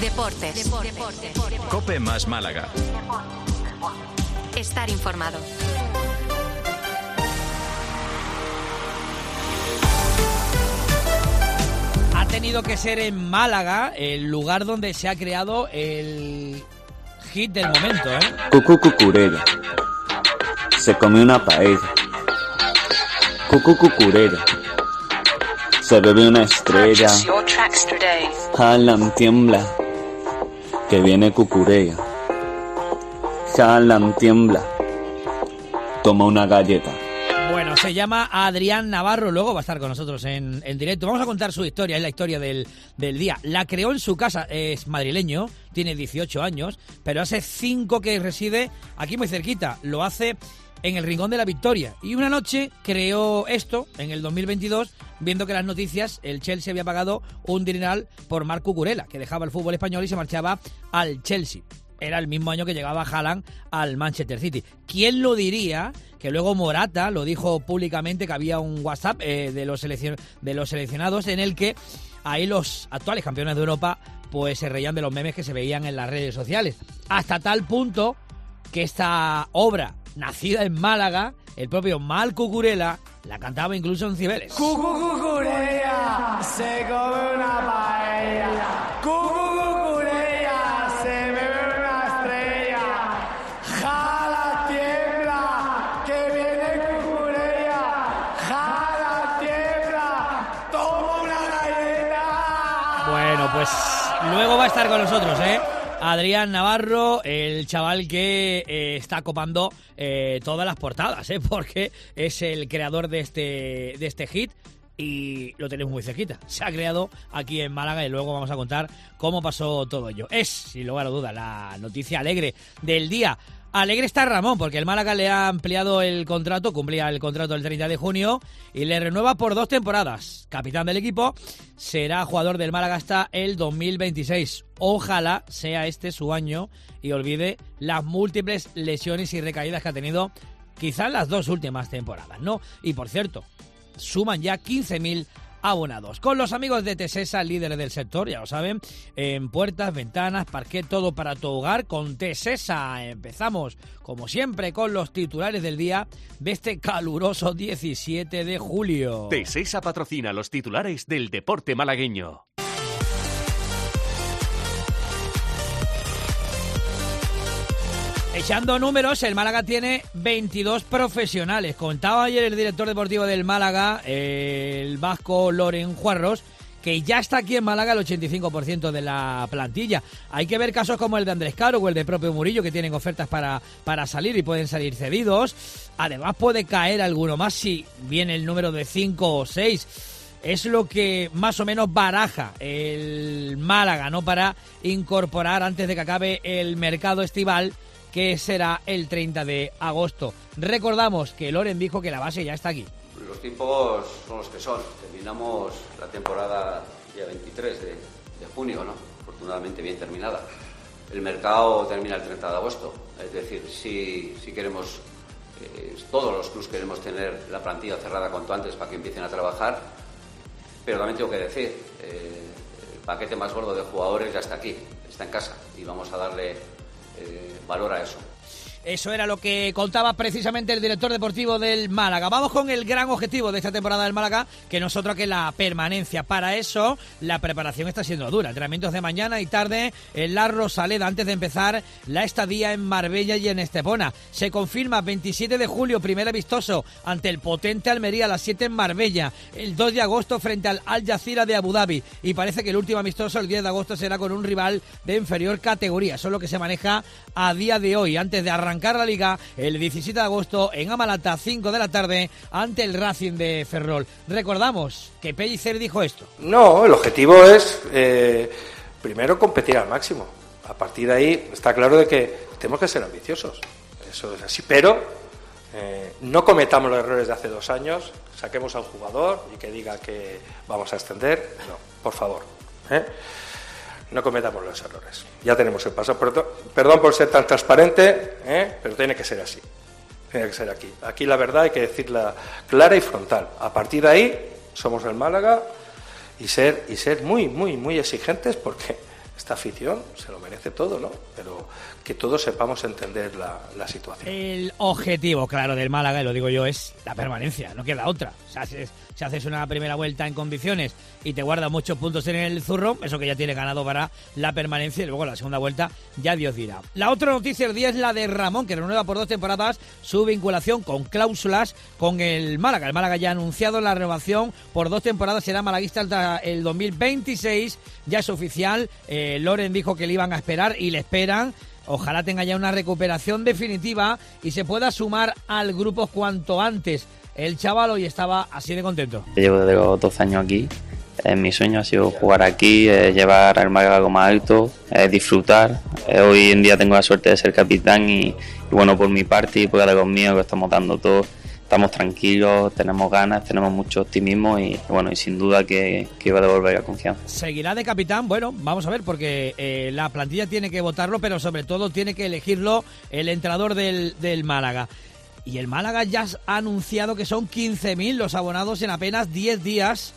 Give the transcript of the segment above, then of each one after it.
Deportes. COPE más Málaga. Estar informado. Ha tenido que ser en Málaga el lugar donde se ha creado el hit del momento, Cucú cucurella. Se comió una paella. Cucú cucurella. Se bebe una estrella. Jalan tiembla. Que viene cucurella. Jalan tiembla. Toma una galleta. Bueno, se llama Adrián Navarro, luego va a estar con nosotros en directo. Vamos a contar su historia, es la historia del día. La creó en su casa, es madrileño, tiene 18 años, pero hace 5 que reside aquí muy cerquita. Lo hace en el Rincón de la Victoria. Y una noche creó esto, en el 2022, viendo que las noticias, el Chelsea había pagado un dineral por Marc Cucurella, que dejaba el fútbol español y se marchaba al Chelsea. Era el mismo año que llegaba Haaland al Manchester City. ¿Quién lo diría? Que luego Morata lo dijo públicamente, que había un WhatsApp de los seleccionados en el que ahí los actuales campeones de Europa pues se reían de los memes que se veían en las redes sociales. Hasta tal punto que esta obra, nacida en Málaga, el propio Marc Cucurella la cantaba incluso en Cibeles. Cucurella se come una paella. Cucurella se bebe una estrella. Jala tiembla que viene Cucurella. Jala tiembla, toma una galleta. Bueno, pues luego va a estar con nosotros, Adrián Navarro, el chaval que está copando todas las portadas, porque es el creador de este hit y lo tenemos muy cerquita. Se ha creado aquí en Málaga y luego vamos a contar cómo pasó todo ello. Es, sin lugar a duda, la noticia alegre del día. Alegre está Ramón, porque el Málaga le ha ampliado el contrato, cumplía el contrato el 30 de junio y le renueva por 2 temporadas. Capitán del equipo, será jugador del Málaga hasta el 2026. Ojalá sea este su año y olvide las múltiples lesiones y recaídas que ha tenido quizás las 2 últimas temporadas, ¿no? Y por cierto, suman ya 15.000 abonados. Con los amigos de Tesesa, líderes del sector, ya lo saben, en puertas, ventanas, parquet, todo para tu hogar. Con Tesesa empezamos, como siempre, con los titulares del día de este caluroso 17 de julio. Tesesa patrocina los titulares del deporte malagueño. Echando números, el Málaga tiene 22 profesionales. Contaba ayer el director deportivo del Málaga, el vasco Loren Juarros, que ya está aquí en Málaga el 85% de la plantilla. Hay que ver casos como el de Andrés Caro o el de propio Murillo, que tienen ofertas para salir y pueden salir cedidos. Además puede caer alguno más si viene el número de 5 o 6. Es lo que más o menos baraja el Málaga, ¿no?, para incorporar antes de que acabe el mercado estival, que será el 30 de agosto. Recordamos que Loren dijo que la base ya está aquí. Los tiempos son los que son. Terminamos la temporada día 23 de junio, ¿no? Afortunadamente bien terminada. El mercado termina el 30 de agosto. Es decir, si queremos, todos los clubs queremos tener la plantilla cerrada cuanto antes para que empiecen a trabajar. Pero también tengo que decir, el paquete más gordo de jugadores ya está aquí, está en casa. Y vamos a darle valor a eso. Eso era lo que contaba precisamente el director deportivo del Málaga. Vamos con el gran objetivo de esta temporada del Málaga, que no es otro que la permanencia. Para eso, la preparación está siendo dura. Entrenamientos de mañana y tarde en la Rosaleda, antes de empezar la estadía en Marbella y en Estepona. Se confirma 27 de julio, primer amistoso ante el potente Almería a las 7 en Marbella. El 2 de agosto frente al Al Jazeera de Abu Dhabi. Y parece que el último amistoso, el 10 de agosto, será con un rival de inferior categoría. Eso es lo que se maneja a día de hoy, antes de arrancar la Liga el 17 de agosto en Amalata, 5 de la tarde, ante el Racing de Ferrol. Recordamos que Pellicer dijo esto. No, el objetivo es primero competir al máximo. A partir de ahí está claro de que tenemos que ser ambiciosos. Eso es así, pero no cometamos los errores de hace 2 años, saquemos a un jugador y que diga que vamos a extender. No, por favor, no cometamos los errores. Ya tenemos el paso. Perdón por ser tan transparente, pero tiene que ser así. Tiene que ser aquí. Aquí la verdad hay que decirla clara y frontal. A partir de ahí somos el Málaga y ser muy, muy, muy exigentes, porque esta afición se lo merece todo, ¿no? Pero que todos sepamos entender la situación. El objetivo, claro, del Málaga, y lo digo yo, es la permanencia, no queda otra. O sea, si haces una primera vuelta en condiciones y te guardas muchos puntos en el zurro, eso que ya tiene ganado para la permanencia, y luego la segunda vuelta ya Dios dirá. La otra noticia del día es la de Ramón, que renueva por 2 temporadas su vinculación con cláusulas con el Málaga. El Málaga ya ha anunciado la renovación por 2 temporadas, será malaguista hasta el 2026, ya es oficial. Loren dijo que le iban a esperar y le esperan. Ojalá tenga ya una recuperación definitiva y se pueda sumar al grupo cuanto antes. El chaval hoy estaba así de contento. Llevo desde los 12 años aquí. Mi sueño ha sido jugar aquí, llevar al Málaga algo más alto, disfrutar. Hoy en día tengo la suerte de ser capitán y bueno, por mi parte y por la conmigo, que estamos dando todo. Estamos tranquilos, tenemos ganas, tenemos mucho optimismo y bueno, y sin duda que va a devolver la confianza. ¿Seguirá de capitán? Bueno, vamos a ver, porque la plantilla tiene que votarlo, pero sobre todo tiene que elegirlo el entrenador del Málaga. Y el Málaga ya ha anunciado que son 15.000 los abonados en apenas 10 días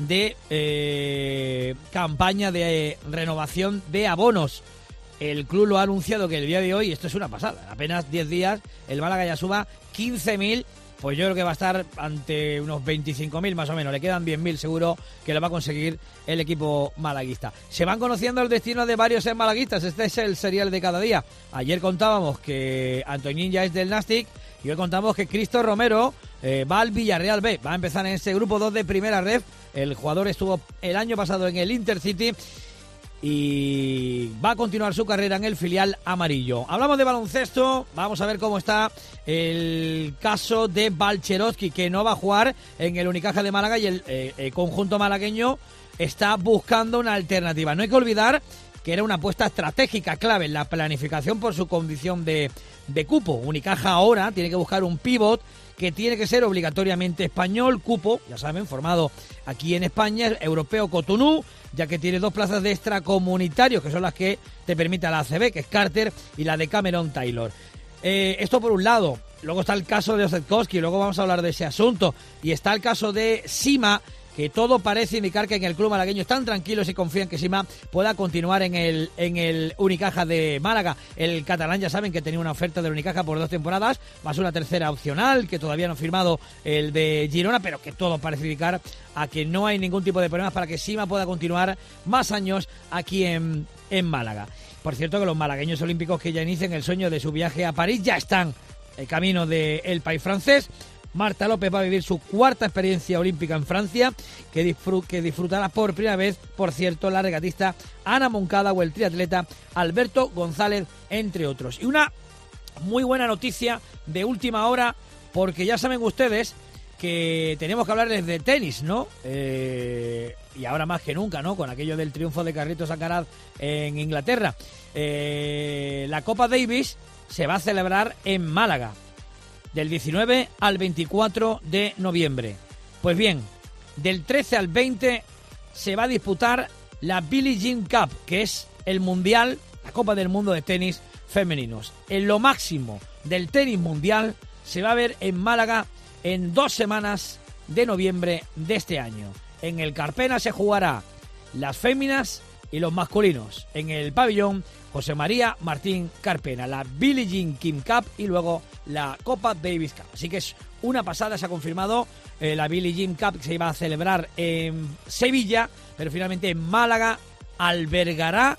de campaña de renovación de abonos. El club lo ha anunciado que el día de hoy, esto es una pasada, en apenas 10 días el Málaga ya suma 15.000. Pues yo creo que va a estar ante unos 25.000 más o menos. Le quedan 10.000 seguro que lo va a conseguir el equipo malaguista. Se van conociendo el destino de varios malaguistas. Este es el serial de cada día. Ayer contábamos que Antoñín ya es del Nàstic y hoy contamos que Cristo Romero va al Villarreal B. Va a empezar en ese grupo 2 de primera ref. El jugador estuvo el año pasado en el Intercity y va a continuar su carrera en el filial amarillo. Hablamos de baloncesto, vamos a ver cómo está el caso de Balcherovski, que no va a jugar en el Unicaja de Málaga y el conjunto malagueño está buscando una alternativa. No hay que olvidar que era una apuesta estratégica clave en la planificación por su condición de cupo. Unicaja ahora tiene que buscar un pívot que tiene que ser obligatoriamente español, cupo, ya saben, formado aquí en España, el europeo Cotonou, ya que tiene 2 plazas de extracomunitarios, que son las que te permite la ACB, que es Carter, y la de Cameron Taylor. Esto por un lado. Luego está el caso de Osetkowski, luego vamos a hablar de ese asunto. Y está el caso de Sima, que todo parece indicar que en el club malagueño están tranquilos y confían que Sima pueda continuar en el Unicaja de Málaga. El catalán, ya saben que tenía una oferta del Unicaja por 2 temporadas, más una tercera opcional, que todavía no ha firmado el de Girona, pero que todo parece indicar a que no hay ningún tipo de problemas para que Sima pueda continuar más años aquí en Málaga. Por cierto, que los malagueños olímpicos que ya inician el sueño de su viaje a París ya están en camino del país francés. Marta López va a vivir su 4ª experiencia olímpica en Francia, que disfrutará por primera vez, por cierto, la regatista Ana Moncada o el triatleta Alberto González, entre otros. Y una muy buena noticia de última hora, porque ya saben ustedes que tenemos que hablarles de tenis, ¿no? Y ahora más que nunca, ¿no? Con aquello del triunfo de Carlitos Alcaraz en Inglaterra. La Copa Davis se va a celebrar en Málaga, del 19 al 24 de noviembre. Pues bien, del 13 al 20 se va a disputar la Billie Jean Cup, que es el mundial, la Copa del Mundo de tenis femeninos. En lo máximo del tenis mundial se va a ver en Málaga en 2 semanas de noviembre de este año. En el Carpena se jugará las féminas y los masculinos. En el pabellón José María Martín Carpena, la Billie Jean King Cup y luego la Copa Davis Cup. Así que es una pasada, se ha confirmado la Billie Jean Cup, que se iba a celebrar en Sevilla, pero finalmente en Málaga albergará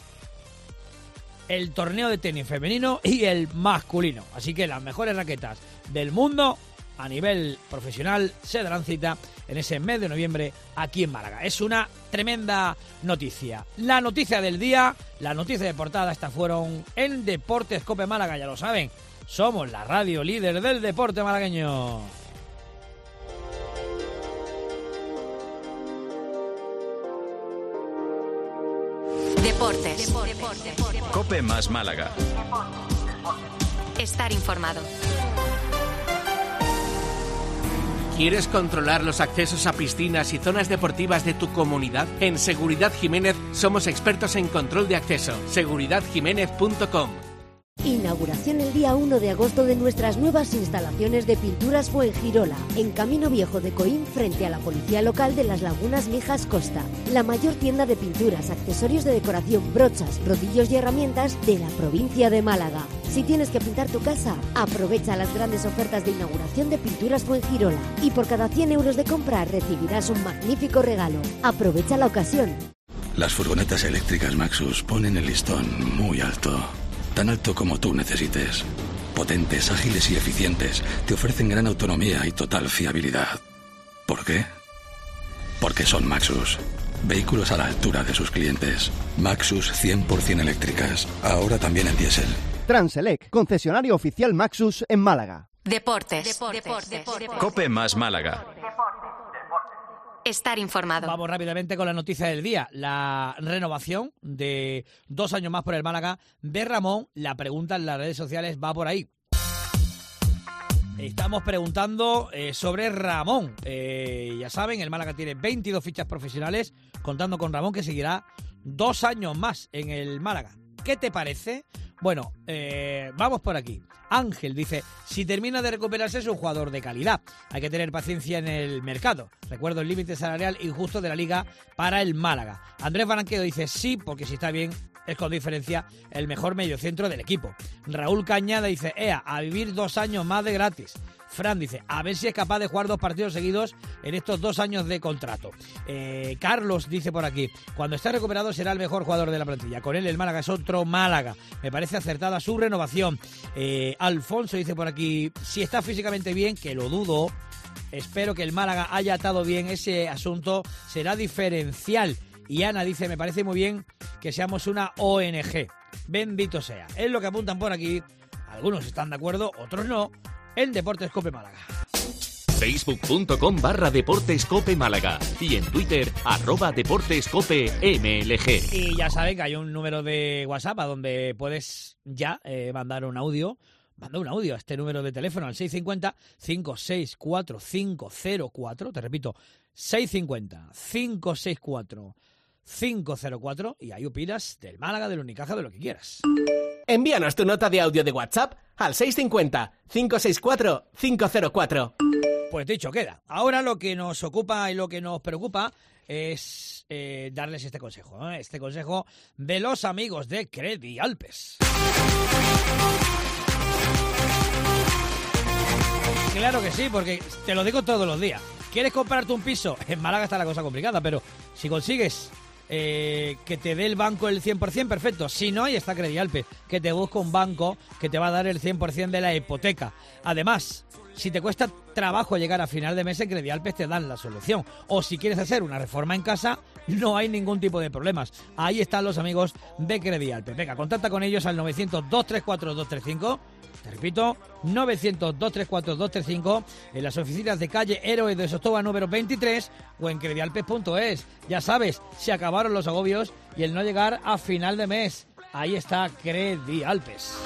el torneo de tenis femenino y el masculino. Así que las mejores raquetas del mundo a nivel profesional se darán cita en ese mes de noviembre aquí en Málaga. Es una tremenda noticia. La noticia del día, la noticia de portada, estas fueron en Deportes Cope Málaga, ya lo saben. Somos la radio líder del deporte malagueño. Deportes. Cope más Málaga. Estar informado. ¿Quieres controlar los accesos a piscinas y zonas deportivas de tu comunidad? En Seguridad Jiménez somos expertos en control de acceso. seguridadjiménez.com Inauguración el día 1 de agosto de nuestras nuevas instalaciones de pinturas Fuengirola, en Camino Viejo de Coín, frente a la Policía Local de las Lagunas Mijas Costa. La mayor tienda de pinturas, accesorios de decoración, brochas, rodillos y herramientas de la provincia de Málaga. Si tienes que pintar tu casa, aprovecha las grandes ofertas de inauguración de Pinturas Fuengirola y por cada 100 euros de compra recibirás un magnífico regalo. Aprovecha la ocasión. Las furgonetas eléctricas Maxus ponen el listón muy alto. Tan alto como tú necesites. Potentes, ágiles y eficientes. Te ofrecen gran autonomía y total fiabilidad. ¿Por qué? Porque son Maxus. Vehículos a la altura de sus clientes. Maxus 100% eléctricas. Ahora también en diésel. Transelec, concesionario oficial Maxus en Málaga. Deportes. COPE más Málaga. Estar informado. Vamos rápidamente con la noticia del día. La renovación de 2 años más por el Málaga de Ramón. La pregunta en las redes sociales va por ahí. Estamos preguntando sobre Ramón. Ya saben, el Málaga tiene 22 fichas profesionales, contando con Ramón, que seguirá 2 años más en el Málaga. ¿Qué te parece? Bueno, vamos por aquí. Ángel dice, si termina de recuperarse es un jugador de calidad. Hay que tener paciencia en el mercado. Recuerdo el límite salarial injusto de la Liga para el Málaga. Andrés Baranqueo dice sí, porque si está bien es con diferencia el mejor mediocentro del equipo. Raúl Cañada dice, a vivir 2 años más de gratis. Fran dice, a ver si es capaz de jugar 2 partidos seguidos en estos 2 años de contrato. Carlos dice por aquí, cuando esté recuperado será el mejor jugador de la plantilla. Con él el Málaga es otro Málaga. Me parece acertada su renovación. Alfonso dice por aquí, si está físicamente bien, que lo dudo, espero que el Málaga haya atado bien ese asunto, será diferencial. Y Ana dice, me parece muy bien que seamos una ONG. Bendito sea. Es lo que apuntan por aquí. Algunos están de acuerdo, otros no. En Deportes Cope Málaga. Facebook.com/Deportes Cope Málaga y en Twitter @Deportes Cope MLG. Y ya saben que hay un número de WhatsApp a donde puedes ya mandar un audio. Manda un audio a este número de teléfono al 650-564-504. Te repito, 650-564-504. Y ahí opinas del Málaga, del Unicaja, de lo que quieras. Envíanos tu nota de audio de WhatsApp al 650-564-504. Pues dicho queda. Ahora lo que nos ocupa y lo que nos preocupa es darles este consejo. Este consejo de los amigos de Credi Alpes. Claro que sí, porque te lo digo todos los días. ¿Quieres comprarte un piso? En Málaga está la cosa complicada, pero si consigues que te dé el banco el 100%, perfecto. Si no, ahí está Credi Alpes, que te busca un banco que te va a dar el 100% de la hipoteca. Además, si te cuesta trabajo llegar a final de mes, en Credi Alpes te dan la solución. O si quieres hacer una reforma en casa, no hay ningún tipo de problemas. Ahí están los amigos de Credi Alpes. Venga, contacta con ellos al 900-234-235. Te repito, 900-234-235 en las oficinas de calle Héroes de Sotoba número 23 o en credialpes.es. Ya sabes, se acabaron los agobios y el no llegar a final de mes. Ahí está Credi Alpes.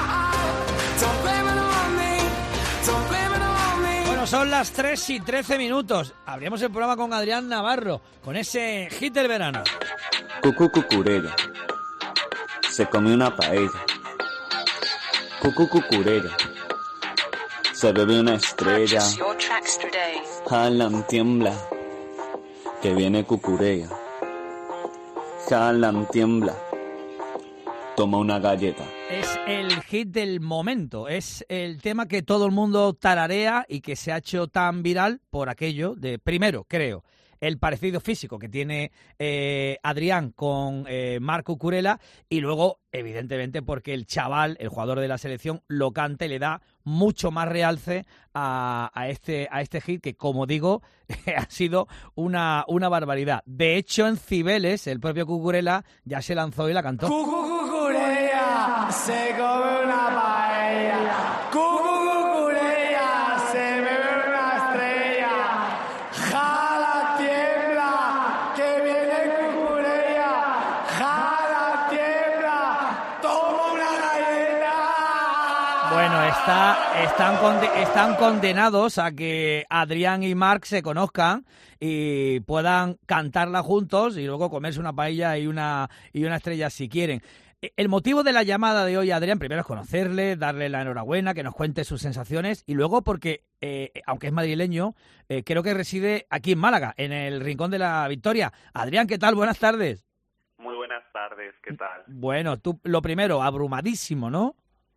Bueno, son las 3:13. Abrimos el programa con Adrián Navarro, con ese hit del verano. Cucú cucurella. Se comió una paella. Cucú cucurella. Se bebe una estrella. Jalan tiembla. Que viene cucurella. Jalan tiembla. Toma una galleta. Es el hit del momento, es el tema que todo el mundo tararea y que se ha hecho tan viral por aquello de, primero, creo, el parecido físico que tiene Adrián con Marc Cucurella, y luego, evidentemente, porque el chaval, el jugador de la selección, lo canta y le da mucho más realce a este hit que, como digo, ha sido una barbaridad. De hecho, en Cibeles, el propio Cucurella ya se lanzó y la cantó. Cucurella se come una paella. Cucurella se bebe una estrella. Jala tiembla que viene Cucurella. Jala tiembla, toma una galleta. Bueno, están condenados a que Adrián y Marc se conozcan y puedan cantarla juntos y luego comerse una paella y una estrella si quieren. El motivo de la llamada de hoy, Adrián, primero es conocerle, darle la enhorabuena, que nos cuente sus sensaciones y luego porque, aunque es madrileño, creo que reside aquí en Málaga, en el Rincón de la Victoria. Adrián, ¿qué tal? Buenas tardes. Muy buenas tardes, ¿qué tal? Bueno, tú, lo primero, abrumadísimo, ¿no?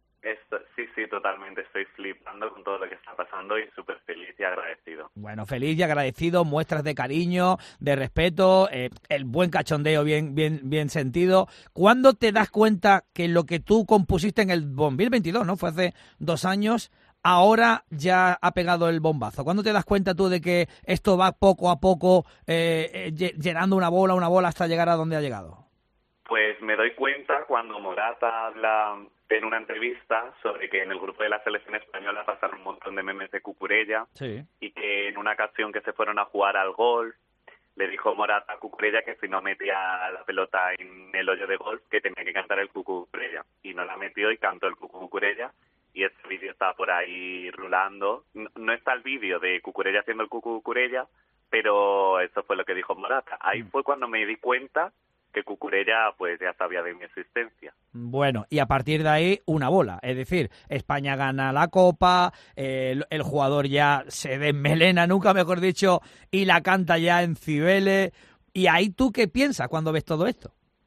Sí, totalmente. Estoy flipando con todo lo que está pasando y súper feliz y agradecido. Bueno, feliz y agradecido, muestras de cariño, de respeto, el buen cachondeo bien sentido. ¿Cuándo te das cuenta que lo que tú compusiste en el 2022, ¿no? Fue hace 2 años, ahora ya ha pegado el bombazo? ¿Cuándo te das cuenta tú de que esto va poco a poco llenando una bola hasta llegar a donde ha llegado? Pues me doy cuenta cuando Morata habla en una entrevista sobre que en el grupo de la selección española pasaron un montón de memes de Cucurella, sí, y que en una ocasión que se fueron a jugar al golf le dijo Morata a Cucurella que si no metía la pelota en el hoyo de golf que tenía que cantar el Cucurella, y no la metió y cantó el Cucurella, y ese vídeo está por ahí rulando. No está el vídeo de Cucurella haciendo el Cucurella, pero eso fue lo que dijo Morata. Ahí fue cuando me di cuenta que Cucurella pues ya sabía de mi existencia. Bueno, y a partir de ahí una bola, es decir, España gana la Copa, el jugador ya se desmelena, nunca mejor dicho, y la canta ya en Cibeles. ¿Y ahí tú qué piensas cuando ves todo esto?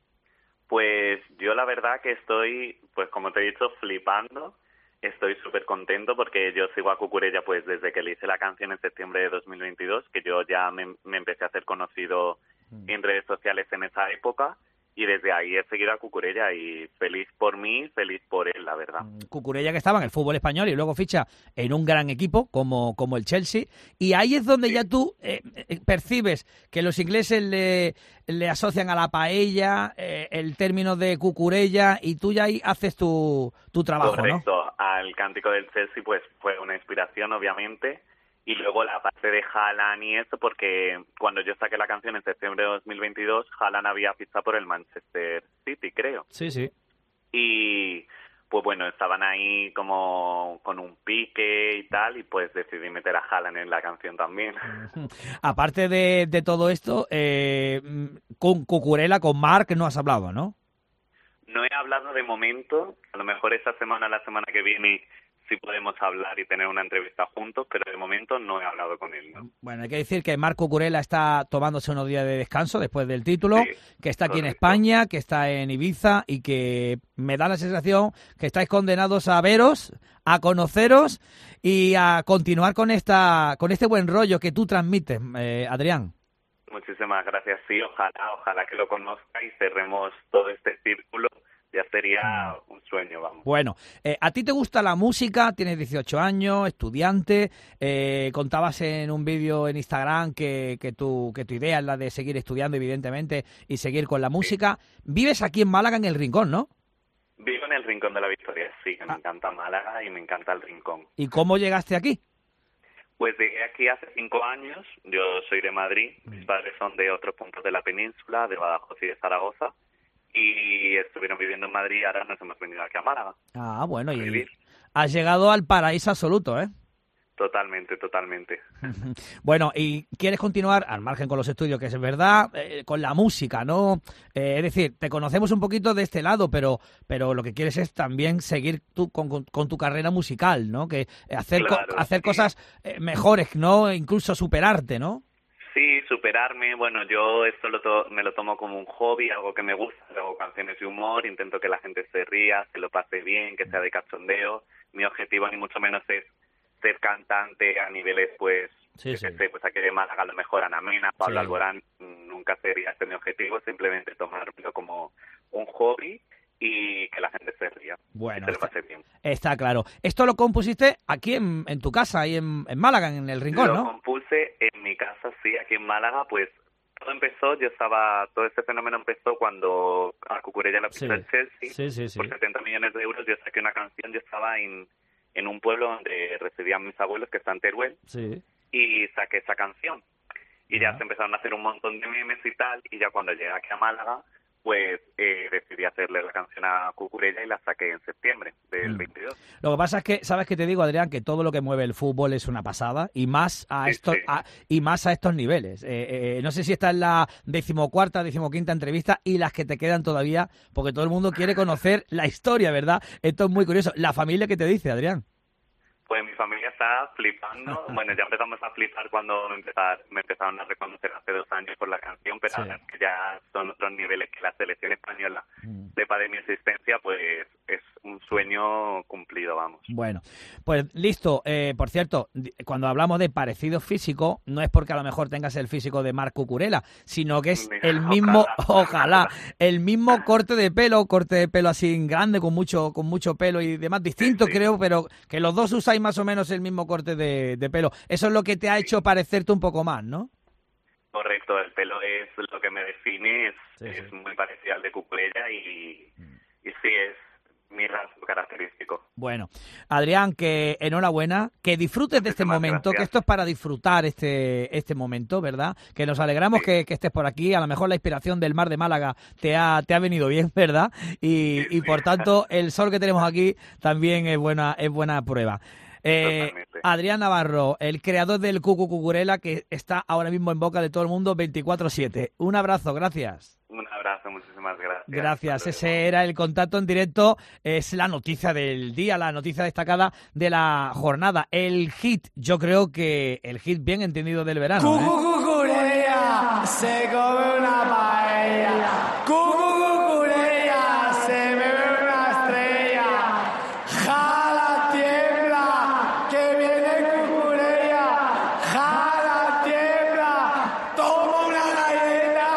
Pues yo la verdad que estoy, pues como te he dicho, flipando. Estoy súper contento porque yo sigo a Cucurella pues desde que le hice la canción en septiembre de 2022, que yo ya me empecé a hacer conocido en redes sociales en esa época, y desde ahí he seguido a Cucurella y feliz por mí, feliz por él, la verdad. Cucurella, que estaba en el fútbol español y luego ficha en un gran equipo como el Chelsea, y ahí es donde ya tú percibes que los ingleses le asocian a la paella el término de Cucurella, y tú ya ahí haces tu trabajo. Correcto, ¿no? Al cántico del Chelsea pues fue una inspiración, obviamente. Y luego la parte de Haaland y eso, porque cuando yo saqué la canción en septiembre de 2022, Haaland había fichado por el Manchester City, creo. Sí, sí. Y pues bueno, estaban ahí como con un pique y tal, y pues decidí meter a Haaland en la canción también. Aparte de todo esto, con Cucurella, con Marc, no has hablado, ¿no? No he hablado de momento, a lo mejor esta semana, la semana que viene, sí podemos hablar y tener una entrevista juntos, pero de momento no he hablado con él, ¿no? Bueno, hay que decir que Marc Cucurella está tomándose unos días de descanso después del título, sí, que está aquí en España, que está en Ibiza, y que me da la sensación que estáis condenados a veros, a conoceros y a continuar con este buen rollo que tú transmites, Adrián. Muchísimas gracias, sí, ojalá que lo conozca y cerremos todo este círculo. Ya sería un sueño, vamos. Bueno, ¿a ti te gusta la música? Tienes 18 años, estudiante, contabas en un vídeo en Instagram que tu idea es la de seguir estudiando, evidentemente, y seguir con la música. Vives aquí en Málaga, en el Rincón, ¿no? Vivo en el Rincón de la Victoria, sí, que me encanta Málaga y me encanta el Rincón. ¿Y cómo llegaste aquí? Pues llegué aquí hace 5 años, yo soy de Madrid, mis padres son de otros puntos de la península, de Badajoz y de Zaragoza, y estuvieron viviendo en Madrid y ahora nos hemos venido aquí a Málaga. Ah, bueno, y has llegado al paraíso absoluto, ¿eh? Totalmente. Bueno, ¿y quieres continuar, al margen con los estudios, que es verdad, con la música, ¿no? Es decir, te conocemos un poquito de este lado, pero lo que quieres es también seguir tú con tu carrera musical, ¿no? Que hacer cosas mejores, ¿no? Incluso superarte, ¿no? Sí, superarme. Bueno, yo esto me lo tomo como un hobby, algo que me gusta. Hago canciones de humor, intento que la gente se ría, se lo pase bien, que sea de cachondeo. Mi objetivo ni mucho menos es ser cantante a niveles, pues, pues aquí de Málaga, a lo mejor Ana Mena, Pablo Alborán, nunca sería ese mi objetivo, simplemente tomármelo como un hobby y que la gente se ría. Bueno, y se lo pase bien. Está claro. Esto lo compusiste aquí en tu casa, ahí en Málaga, en el Rincón, ¿no? Lo compuse en mi casa, sí, aquí en Málaga, pues todo empezó, todo este fenómeno empezó cuando a Cucurella la fichó el Chelsea, por 70 millones de euros, yo saqué una canción, yo estaba en un pueblo donde residían mis abuelos, que está en Teruel, y saqué esa canción. Y ya se empezaron a hacer un montón de memes y tal, y ya cuando llegué aquí a Málaga, pues decidí hacerle la canción a Cucurella y la saqué en septiembre del 22. Lo que pasa es que, ¿sabes qué te digo, Adrián? Que todo lo que mueve el fútbol es una pasada, y más a estos a estos niveles. No sé si esta es la 14ª, 15ª entrevista y las que te quedan todavía, porque todo el mundo quiere conocer la historia, ¿verdad? Esto es muy curioso. ¿La familia qué te dice, Adrián? Pues mi familia está flipando. Bueno, ya empezamos a flipar cuando me empezaron a reconocer hace 2 años por la canción, pero ahora que ya son otros niveles, que la selección española sepa de mi existencia, pues es un sueño cumplido, vamos. Bueno, pues listo. Por cierto, cuando hablamos de parecido físico, no es porque a lo mejor tengas el físico de Marc Cucurella, sino que es el mismo, ojalá, el mismo corte de pelo así grande, con mucho pelo y demás, distinto creo, pero que los dos usáis más o menos el mismo corte de pelo. Eso es lo que te ha hecho parecerte un poco más, ¿no? Correcto, el pelo es lo que me define, es muy parecido al de Cucurella y sí, es mi rasgo característico. Bueno, Adrián, que enhorabuena, que disfrutes de este momento, que esto es para disfrutar este momento, ¿verdad? Que nos alegramos que estés por aquí, a lo mejor la inspiración del mar de Málaga te ha venido bien, ¿verdad? Y por tanto, el sol que tenemos aquí también es buena prueba. Adrián Navarro, el creador del Cucurella, que está ahora mismo en boca de todo el mundo 24/7. Un abrazo, gracias. Un abrazo, muchísimas gracias. Gracias, ese era el contacto en directo, es la noticia del día, la noticia destacada de la jornada, el hit, yo creo que el hit bien entendido del verano. Cucurella se come una paella. Cucurella se bebe una estrella. Jala tiembla, que viene Cucurella. Jala tiembla, toma una galleta.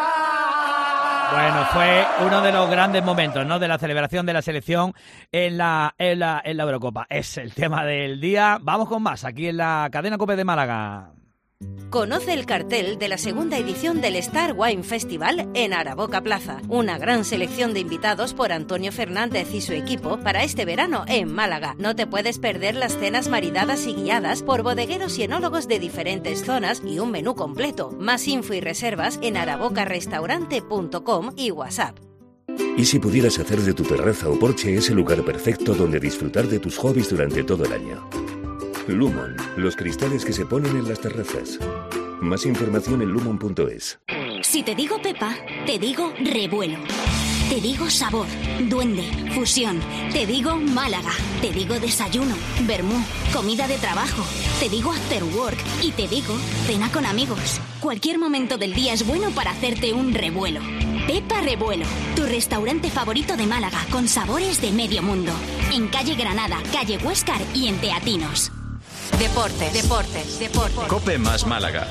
Bueno, fue uno de los grandes momentos, ¿no?, de la celebración de la selección en la Eurocopa. Es el tema del día. Vamos con más aquí en la cadena COPE de Málaga. Conoce el cartel de la segunda edición del Star Wine Festival en Araboca Plaza. Una gran selección de invitados por Antonio Fernández y su equipo para este verano en Málaga. No te puedes perder las cenas maridadas y guiadas por bodegueros y enólogos de diferentes zonas y un menú completo. Más info y reservas en arabocarestaurante.com y WhatsApp. ¿Y si pudieras hacer de tu terraza o porche ese lugar perfecto donde disfrutar de tus hobbies durante todo el año? Lumon, los cristales que se ponen en las terrazas. Más información en lumon.es. Si te digo Pepa, te digo revuelo. Te digo sabor, duende, fusión. Te digo Málaga. Te digo desayuno, vermú, comida de trabajo. Te digo after work y te digo cena con amigos. Cualquier momento del día es bueno para hacerte un revuelo. Pepa Revuelo, tu restaurante favorito de Málaga con sabores de medio mundo. En calle Granada, calle Huéscar y en Teatinos. Deportes. COPE más Málaga.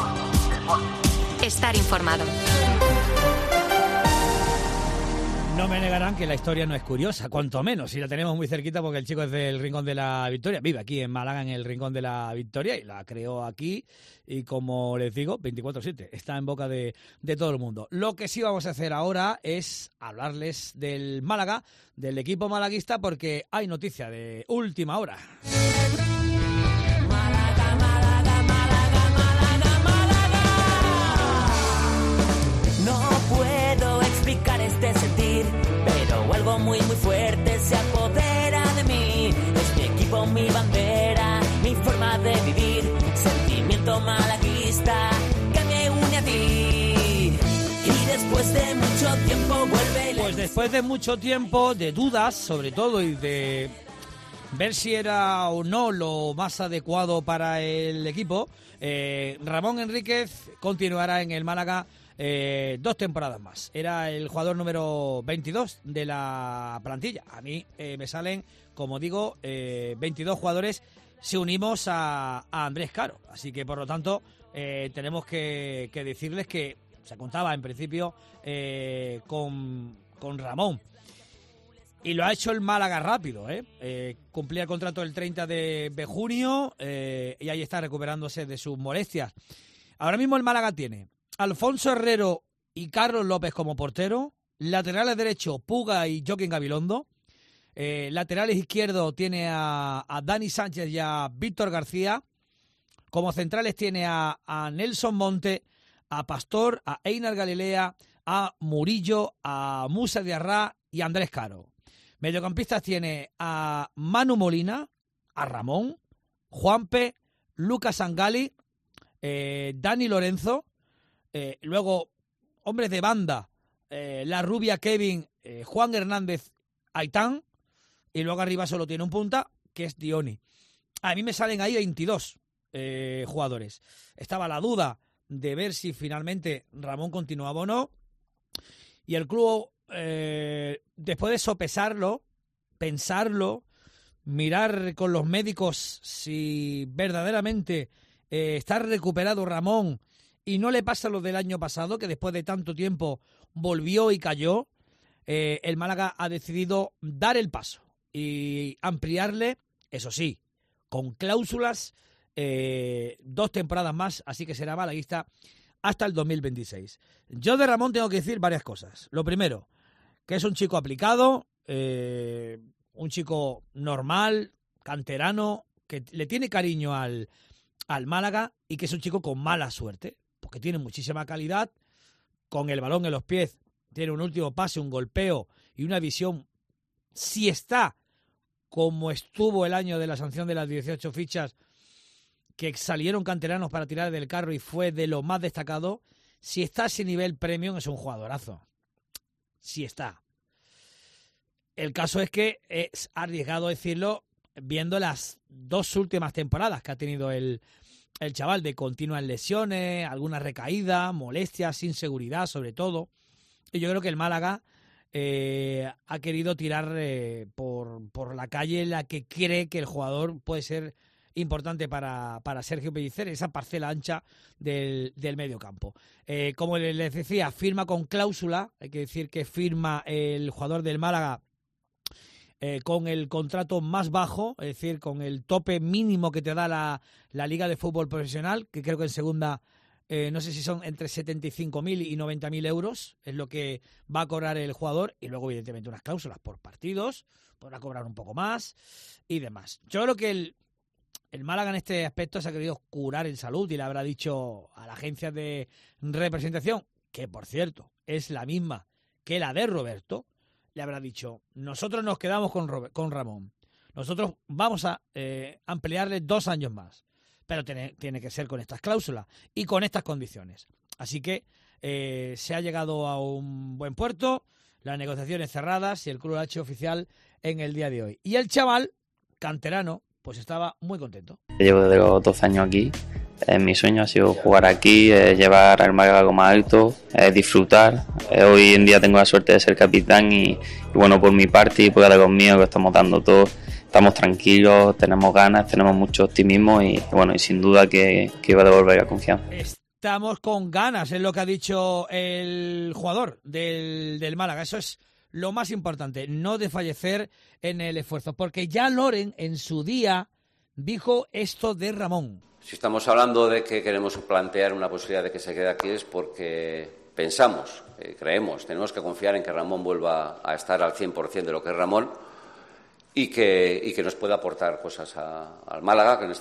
Estar informado. No me negarán que la historia no es curiosa, cuanto menos, si la tenemos muy cerquita, porque el chico es del Rincón de la Victoria, vive aquí en Málaga, en el Rincón de la Victoria, y la creó aquí, y como les digo, 24/7, está en boca de todo el mundo. Lo que sí vamos a hacer ahora es hablarles del Málaga, del equipo malaguista, porque hay noticia de última hora. No puedo explicar este sentir, pero algo muy fuerte se apodera de mí. Es mi equipo, mi bandera, mi forma de vivir, sentimiento malaguista que me une a ti. Y después de mucho tiempo vuelve... Pues después de mucho tiempo, de dudas sobre todo, y de ver si era o no lo más adecuado para el equipo, Ramón Enríquez continuará en el Málaga 2 temporadas más. Era el jugador número 22 de la plantilla. A mí me salen, como digo, 22 jugadores si unimos a Andrés Caro. Así que, por lo tanto, tenemos que decirles que se contaba en principio con Ramón. Y lo ha hecho el Málaga rápido, cumplía el contrato el 30 de junio y ahí está recuperándose de sus molestias. Ahora mismo el Málaga tiene Alfonso Herrero y Carlos López como portero, laterales derecho Puga y Joaquín Gabilondo, laterales izquierdo tiene a Dani Sánchez y a Víctor García, como centrales tiene a Nelson Monte, a Pastor, a Einar Galilea, a Murillo, a Musa Diarra y a Andrés Caro. Mediocampistas tiene a Manu Molina, a Ramón, Juanpe, Lucas Angali, Dani Lorenzo, luego hombres de banda, La Rubia, Kevin, Juan Hernández, Aitán, y luego arriba solo tiene un punta, que es Dioni. A mí me salen ahí 22 jugadores. Estaba la duda de ver si finalmente Ramón continuaba o no, y el club, después de sopesarlo, pensarlo, mirar con los médicos si verdaderamente está recuperado Ramón y no le pasa lo del año pasado, que después de tanto tiempo volvió y cayó, el Málaga ha decidido dar el paso y ampliarle, eso sí, con cláusulas, 2 temporadas más, así que será malaguista hasta el 2026. Yo de Ramón tengo que decir varias cosas. Lo primero, que es un chico aplicado, un chico normal, canterano, que le tiene cariño al Málaga y que es un chico con mala suerte, porque tiene muchísima calidad, con el balón en los pies, tiene un último pase, un golpeo y una visión, si está como estuvo el año de la sanción de las 18 fichas, que salieron canteranos para tirar del carro y fue de lo más destacado, si está a ese nivel premium es un jugadorazo. Si está. El caso es que es arriesgado decirlo viendo las 2 últimas temporadas que ha tenido el chaval, de continuas lesiones, alguna recaída, molestias, inseguridad sobre todo. Y yo creo que el Málaga ha querido tirar por la calle en la que cree que el jugador puede ser importante para Sergio Pellicer, esa parcela ancha del medio campo. Como les decía, firma con cláusula, hay que decir que firma el jugador del Málaga con el contrato más bajo, es decir, con el tope mínimo que te da la Liga de Fútbol Profesional, que creo que en segunda, no sé si son entre 75.000 y 90.000 euros, es lo que va a cobrar el jugador, y luego evidentemente unas cláusulas por partidos, podrá cobrar un poco más y demás. Yo creo que el Málaga en este aspecto se ha querido curar en salud y le habrá dicho a la agencia de representación, que por cierto es la misma que la de Roberto, le habrá dicho, nosotros nos quedamos con Ramón, nosotros vamos a ampliarle 2 años más, pero tiene que ser con estas cláusulas y con estas condiciones. Así que se ha llegado a un buen puerto, las negociaciones cerradas y el club lo ha hecho oficial en el día de hoy. Y el chaval, canterano, pues estaba muy contento. Llevo desde los 12 años aquí. Mi sueño ha sido jugar aquí, llevar al Málaga algo más alto, disfrutar. Hoy en día tengo la suerte de ser capitán y bueno, por mi parte y por cada conmigo, que estamos dando todo, estamos tranquilos, tenemos ganas, tenemos mucho optimismo y bueno, y sin duda que iba a devolver la confianza. Estamos con ganas, es lo que ha dicho el jugador del Málaga. Eso es lo más importante, no desfallecer en el esfuerzo, porque ya Loren en su día dijo esto de Ramón. Si estamos hablando de que queremos plantear una posibilidad de que se quede aquí es porque pensamos, creemos, tenemos que confiar en que Ramón vuelva a estar al 100% de lo que es Ramón y que nos pueda aportar cosas al Málaga en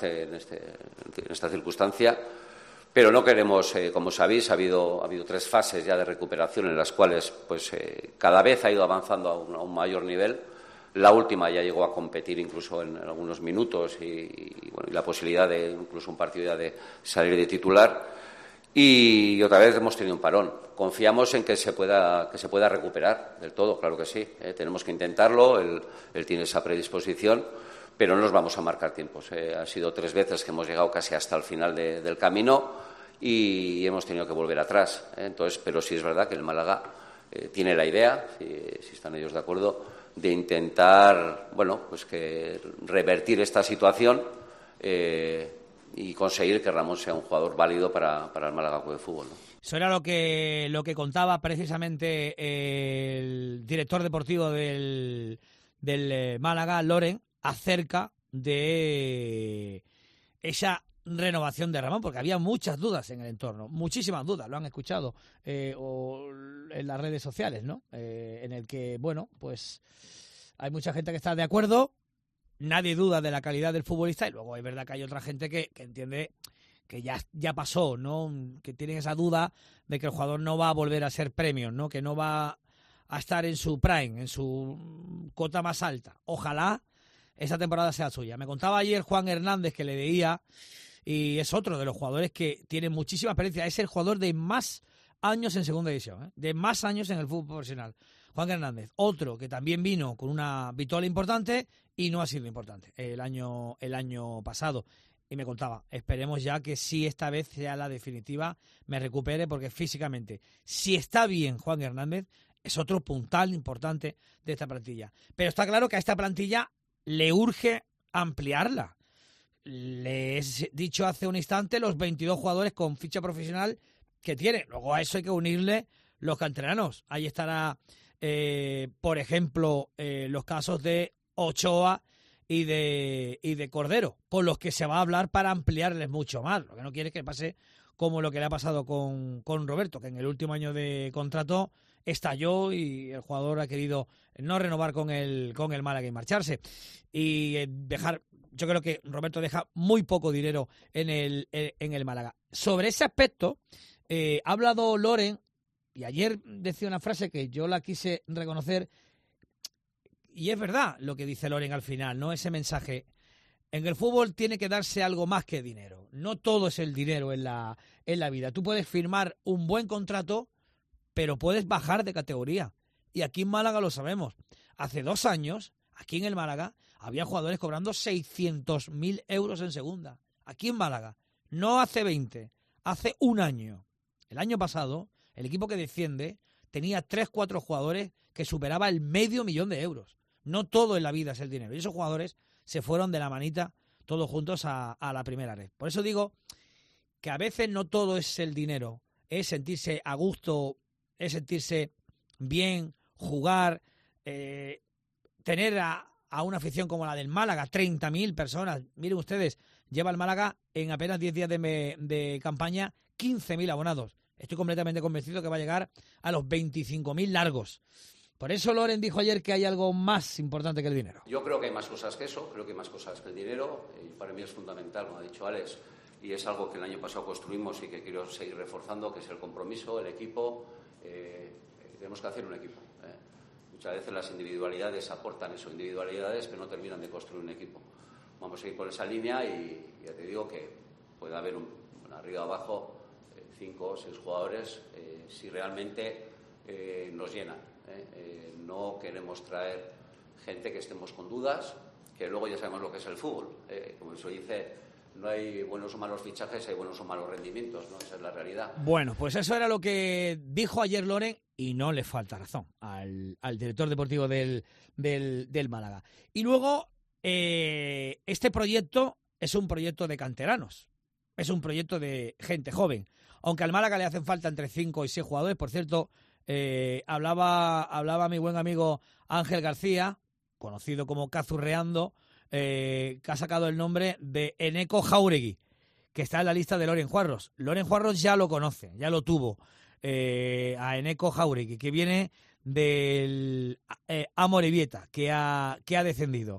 esta circunstancia. Pero no queremos, como sabéis, ha habido 3 fases ya de recuperación en las cuales pues cada vez ha ido avanzando a un mayor nivel. La última ya llegó a competir incluso en algunos minutos y la posibilidad de incluso un partido ya de salir de titular. Y otra vez hemos tenido un parón. Confiamos en que se pueda recuperar del todo, claro que sí. Tenemos que intentarlo, él tiene esa predisposición, pero no nos vamos a marcar tiempos. Ha sido 3 veces que hemos llegado casi hasta el final del camino y hemos tenido que volver atrás. Entonces, pero sí es verdad que el Málaga tiene la idea, si están ellos de acuerdo, de intentar, bueno, pues que revertir esta situación y conseguir que Ramón sea un jugador válido para el Málaga Club de Fútbol, ¿no? Eso era lo que contaba precisamente el director deportivo del Málaga, Loren, acerca de esa renovación de Ramón, porque había muchas dudas en el entorno, muchísimas dudas, lo han escuchado o en las redes sociales, ¿no? En el que, bueno, pues hay mucha gente que está de acuerdo, nadie duda de la calidad del futbolista y luego es verdad que hay otra gente que entiende que ya pasó, ¿no? Que tienen esa duda de que el jugador no va a volver a ser premium, ¿no? Que no va a estar en su prime, en su cota más alta. Ojalá esa temporada sea suya. Me contaba ayer Juan Hernández, que le veía, y es otro de los jugadores que tiene muchísima experiencia. Es el jugador de más años en segunda división, de más años en el fútbol profesional. Juan Hernández, otro que también vino con una vitola importante y no ha sido importante el año pasado. Y me contaba, esperemos ya que sí esta vez sea la definitiva, me recupere, porque físicamente, si está bien Juan Hernández, es otro puntal importante de esta plantilla. Pero está claro que a esta plantilla le urge ampliarla. Les he dicho hace un instante los 22 jugadores con ficha profesional que tiene. Luego a eso hay que unirle los canteranos. Ahí estará, por ejemplo, los casos de Ochoa y de Cordero, por los que se va a hablar para ampliarles mucho más. Lo que no quiere es que pase como lo que le ha pasado con Roberto, que en el último año de contrato estalló y el jugador ha querido no renovar con el Málaga y marcharse. Y yo creo que Roberto deja muy poco dinero en el Málaga. Sobre ese aspecto ha hablado Loren, y ayer decía una frase que yo la quise reconocer, y es verdad lo que dice Loren al final, ¿no? Ese mensaje. En el fútbol tiene que darse algo más que dinero. No todo es el dinero en la vida. Tú puedes firmar un buen contrato, pero puedes bajar de categoría. Y aquí en Málaga lo sabemos. Hace 2 años, aquí en el Málaga, había jugadores cobrando 600.000 euros en segunda. Aquí en Málaga. No hace 20, hace 1 año. El año pasado, el equipo que desciende tenía 3-4 jugadores que superaba el $500.000 de euros. No todo en la vida es el dinero. Y esos jugadores se fueron de la manita todos juntos a la primera red. Por eso digo que a veces no todo es el dinero. Es sentirse a gusto, es sentirse bien, jugar, tener a una afición como la del Málaga, 30.000 personas. Miren ustedes, lleva el Málaga en apenas 10 días de campaña 15.000 abonados. Estoy completamente convencido que va a llegar a los 25.000 largos. Por eso Loren dijo ayer que hay algo más importante que el dinero. Yo creo que hay más cosas que eso, creo que hay más cosas que el dinero. Y para mí es fundamental, como ha dicho Alex, y es algo que el año pasado construimos y que quiero seguir reforzando, que es el compromiso, el equipo. Tenemos que hacer un equipo. Muchas veces las individualidades aportan eso, individualidades, pero no terminan de construir un equipo. Vamos a ir por esa línea y ya te digo que puede haber arriba abajo 5 o 6 jugadores si realmente nos llenan. No queremos traer gente que estemos con dudas, que luego ya sabemos lo que es el fútbol. Como se dice, no hay buenos o malos fichajes, hay buenos o malos rendimientos, ¿no? Esa es la realidad. Bueno, pues eso era lo que dijo ayer Loren y no le falta razón al director deportivo del Málaga. Y luego, este proyecto es un proyecto de canteranos, es un proyecto de gente joven. Aunque al Málaga le hacen falta entre 5 y 6 jugadores, por cierto, hablaba mi buen amigo Ángel García, conocido como Cazurreando, que ha sacado el nombre de Eneco Jauregui, que está en la lista de Loren Juarros. Loren Juarros ya lo conoce, ya lo tuvo, a Eneco Jauregui, que viene del Amorebieta, que ha descendido.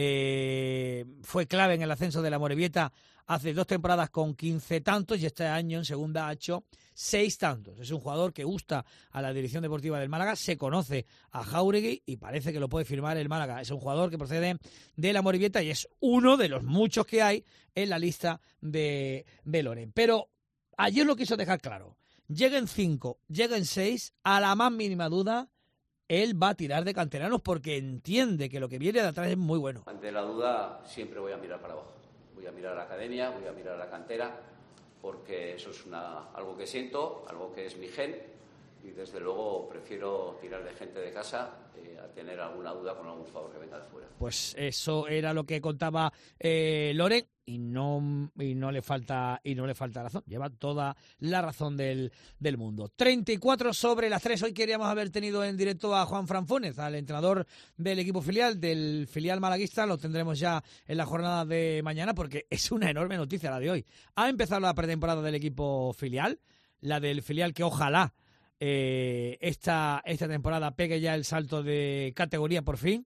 Fue clave en el ascenso del Amorebieta hace 2 temporadas con 15 tantos y este año en segunda ha hecho 6 tantos. Es un jugador que gusta a la dirección deportiva del Málaga, se conoce a Jauregui y parece que lo puede firmar el Málaga. Es un jugador que procede de la Amorebieta y es uno de los muchos que hay en la lista de Loren. Pero ayer lo quiso dejar claro. Lleguen 5, lleguen 6, a la más mínima duda, él va a tirar de canteranos porque entiende que lo que viene de atrás es muy bueno. Ante la duda siempre voy a mirar para abajo. Voy a mirar a la academia, voy a mirar a la cantera, porque eso es algo que siento, algo que es mi gen, y desde luego prefiero tirar de gente de casa a tener alguna duda con algún favor que venga de fuera. Pues eso era lo que contaba Loren y no le falta razón. Lleva toda la razón del mundo. 34 sobre las 3. Hoy queríamos haber tenido en directo a Juan Franfónez, al entrenador del equipo filial, del filial malaguista. Lo tendremos ya en la jornada de mañana porque es una enorme noticia la de hoy. Ha empezado la pretemporada del equipo filial, la del filial que ojalá esta temporada pegue ya el salto de categoría por fin,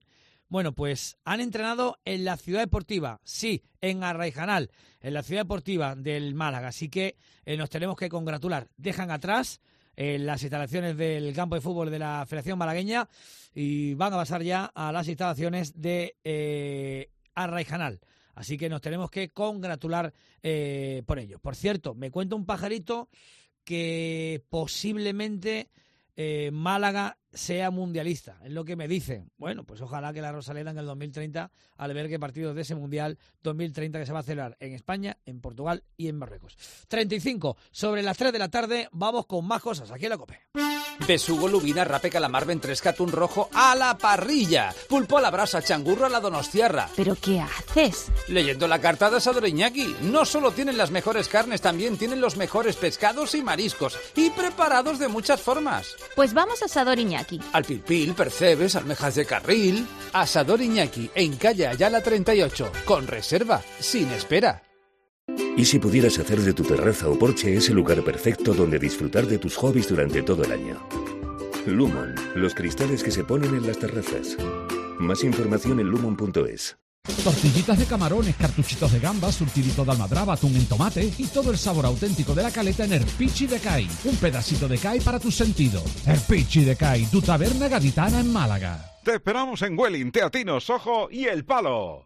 Bueno, pues han entrenado en la ciudad deportiva, sí, en Arraijanal, en la ciudad deportiva del Málaga. Así que nos tenemos que congratular. Dejan atrás las instalaciones del campo de fútbol de la Federación Malagueña y van a pasar ya a las instalaciones de Arraijanal. Así que nos tenemos que congratular por ello. Por cierto, me cuenta un pajarito que posiblemente Málaga sea mundialista, es lo que me dicen. Bueno, pues ojalá que la Rosaleda en el 2030, al ver que partidos de ese Mundial 2030 que se va a celebrar en España, en Portugal y en Marruecos. 35, sobre las 3 de la tarde, vamos con más cosas aquí en la COPE. Besugo, lubina, rape, calamar, ventresca, atún rojo a la parrilla. Pulpo a la brasa, changurro a la donostiarra. ¿Pero qué haces? Leyendo la carta de Asador Iñaki. No solo tienen las mejores carnes, también tienen los mejores pescados y mariscos. Y preparados de muchas formas. Pues vamos a Asador Iñaki. Alpilpil, percebes, almejas de carril. Asador Iñaki, en calle Ayala 38. Con reserva, sin espera. ¿Y si pudieras hacer de tu terraza o porche ese lugar perfecto donde disfrutar de tus hobbies durante todo el año? Lumon, los cristales que se ponen en las terrazas. Más información en lumon.es. Tortillitas de camarones, cartuchitos de gambas, surtidito de almadraba, atún en tomate y todo el sabor auténtico de la caleta en Erpichi de Cai. Un pedacito de Cai para tus sentidos. Erpichi de Cai, tu taberna gaditana en Málaga. Te esperamos en Welling, Teatinos, Sojo y El Palo.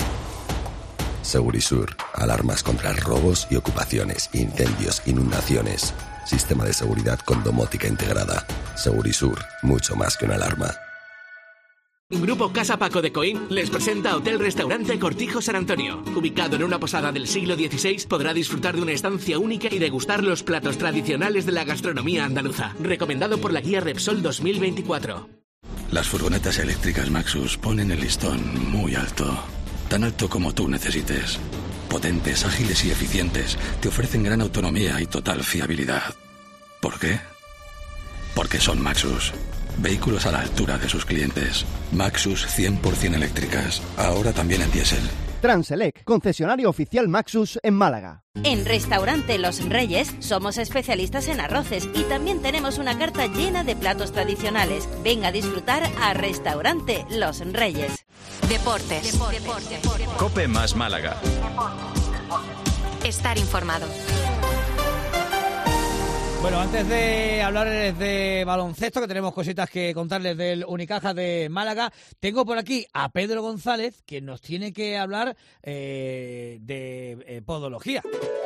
Segurisur, alarmas contra robos y ocupaciones, incendios, inundaciones. Sistema de seguridad con domótica integrada. Segurisur, mucho más que una alarma. Grupo Casa Paco de Coín les presenta Hotel Restaurante Cortijo San Antonio. Ubicado en una posada del siglo XVI, podrá disfrutar de una estancia única y degustar los platos tradicionales de la gastronomía andaluza. Recomendado por la guía Repsol 2024. Las furgonetas eléctricas Maxus ponen el listón muy alto. Tan alto como tú necesites. Potentes, ágiles y eficientes. Te ofrecen gran autonomía y total fiabilidad. ¿Por qué? Porque son Maxus. Vehículos a la altura de sus clientes. Maxus 100% eléctricas. Ahora también en diésel. Transelec, concesionario oficial Maxus en Málaga. En Restaurante Los Reyes somos especialistas en arroces y también tenemos una carta llena de platos tradicionales. Venga a disfrutar a Restaurante Los Reyes. Deportes. Cope más Málaga. Estar informado. Bueno, antes de hablarles de baloncesto, que tenemos cositas que contarles del Unicaja de Málaga, tengo por aquí a Pedro González, que nos tiene que hablar de podología.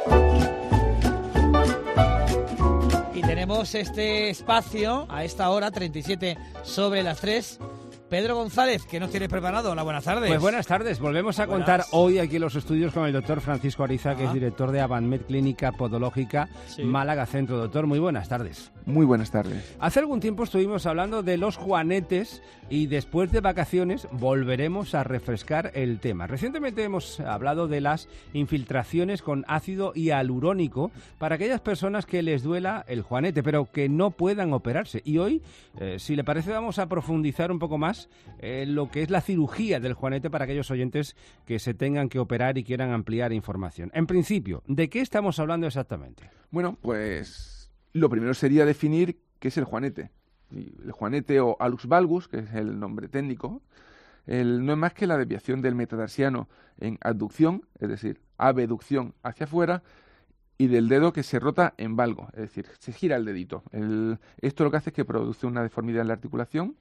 Y tenemos este espacio a esta hora, 37 sobre las 3. Pedro González, ¿qué nos tienes preparado? Hola, buenas tardes. Pues buenas tardes. Volvemos a contar hoy aquí en los estudios con el doctor Francisco Ariza, que es director de Avantmed Clínica Podológica Málaga Centro. Doctor, muy buenas tardes. Muy buenas tardes. Hace algún tiempo estuvimos hablando de los juanetes y después de vacaciones volveremos a refrescar el tema. Recientemente hemos hablado de las infiltraciones con ácido hialurónico para aquellas personas que les duela el juanete, pero que no puedan operarse. Y hoy, si le parece, vamos a profundizar un poco más lo que es la cirugía del juanete para aquellos oyentes que se tengan que operar y quieran ampliar información. En principio, ¿de qué estamos hablando exactamente? Bueno, pues lo primero sería definir qué es el juanete. El juanete o hallux valgus, que es el nombre técnico, no es más que la desviación del metatarsiano en abducción, es decir, abducción hacia afuera, y del dedo que se rota en valgo, es decir, se gira el dedito. Esto lo que hace es que produce una deformidad en la articulación,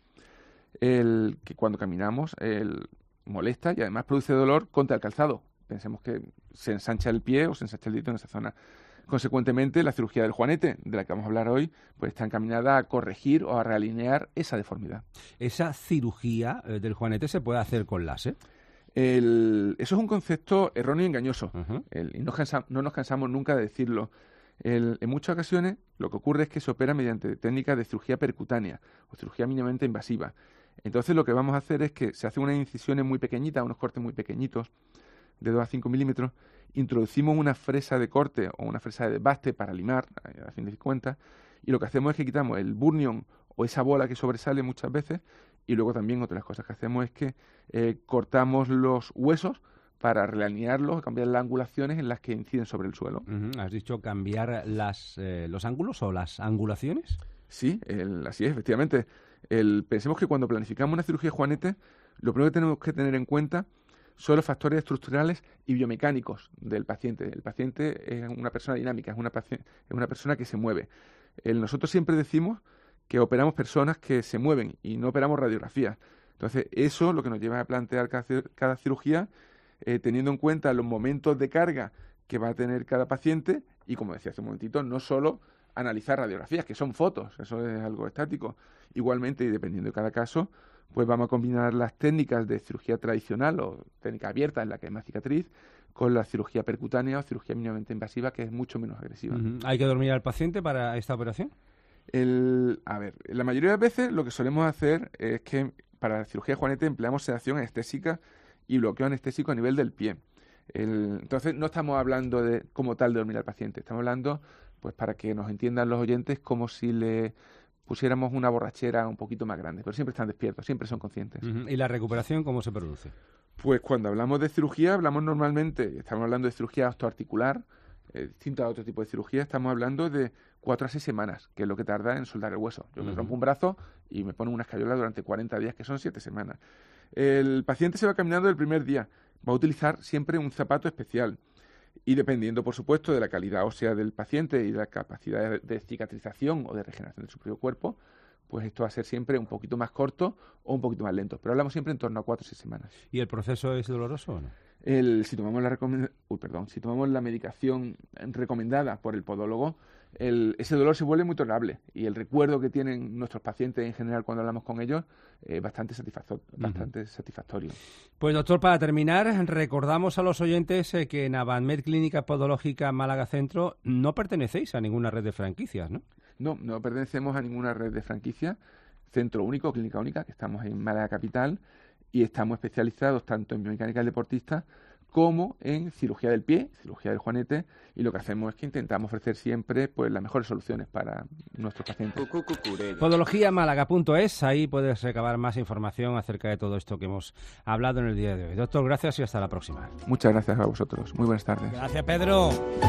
que cuando caminamos molesta y además produce dolor contra el calzado. Pensemos que se ensancha el pie o se ensancha el dedito en esa zona. Consecuentemente, la cirugía del juanete, de la que vamos a hablar hoy, pues está encaminada a corregir o a realinear esa deformidad. ¿Esa cirugía del juanete se puede hacer con láser? Eso es un concepto erróneo y engañoso. Y no nos cansamos nunca de decirlo. En muchas ocasiones lo que ocurre es que se opera mediante técnicas de cirugía percutánea o cirugía mínimamente invasiva. Entonces lo que vamos a hacer es que se hacen unas incisiones muy pequeñitas, unos cortes muy pequeñitos, de 2 a 5 milímetros, introducimos una fresa de corte o una fresa de desbaste para limar, a fin de cuentas, y lo que hacemos es que quitamos el burnion o esa bola que sobresale muchas veces, y luego también otras cosas que hacemos es que cortamos los huesos para realinearlos, cambiar las angulaciones en las que inciden sobre el suelo. ¿Has dicho cambiar los ángulos o las angulaciones? Sí, así es, efectivamente. Pensemos que cuando planificamos una cirugía de juanete, lo primero que tenemos que tener en cuenta son los factores estructurales y biomecánicos del paciente. El paciente es una persona dinámica, es una persona que se mueve. Nosotros siempre decimos que operamos personas que se mueven y no operamos radiografías. Entonces, eso lo que nos lleva a plantear cada cirugía teniendo en cuenta los momentos de carga que va a tener cada paciente y, como decía hace un momentito, no solo analizar radiografías, que son fotos, eso es algo estático. Igualmente, y dependiendo de cada caso, pues vamos a combinar las técnicas de cirugía tradicional o técnica abierta en la que hay más cicatriz con la cirugía percutánea o cirugía mínimamente invasiva, que es mucho menos agresiva. ¿Hay que dormir al paciente para esta operación? La mayoría de veces lo que solemos hacer es que para la cirugía de juanete empleamos sedación anestésica y bloqueo anestésico a nivel del pie. Entonces no estamos hablando como tal de dormir al paciente, estamos hablando, pues para que nos entiendan los oyentes, como si le pusiéramos una borrachera un poquito más grande, pero siempre están despiertos, siempre son conscientes. ¿Y la recuperación cómo se produce? Pues cuando hablamos de cirugía, estamos hablando de cirugía osteoarticular, distinto a otro tipo de cirugía, estamos hablando de 4 a 6 semanas, que es lo que tarda en soldar el hueso. Yo me rompo un brazo y me ponen una escayola durante 40 días, que son 7 semanas. El paciente se va caminando el primer día, va a utilizar siempre un zapato especial. Y dependiendo, por supuesto, de la calidad ósea del paciente y de la capacidad de cicatrización o de regeneración de su propio cuerpo, pues esto va a ser siempre un poquito más corto o un poquito más lento. Pero hablamos siempre en torno a 4 o 6 semanas. ¿Y el proceso es doloroso o no? Si tomamos la medicación recomendada por el podólogo, ese dolor se vuelve muy tolerable y el recuerdo que tienen nuestros pacientes en general cuando hablamos con ellos es bastante satisfactorio. Pues doctor, para terminar, recordamos a los oyentes que en Avanmed Clínica Podológica Málaga Centro no pertenecéis a ninguna red de franquicias, ¿no? No pertenecemos a ninguna red de franquicias. Centro único, clínica única, que estamos en Málaga Capital y estamos especializados tanto en biomecánica del deportista como en cirugía del pie, cirugía del juanete, y lo que hacemos es que intentamos ofrecer siempre pues las mejores soluciones para nuestros pacientes. Podologiamálaga.es, ahí puedes recabar más información acerca de todo esto que hemos hablado en el día de hoy. Doctor, gracias y hasta la próxima. Muchas gracias a vosotros. Muy buenas tardes. Gracias, Pedro.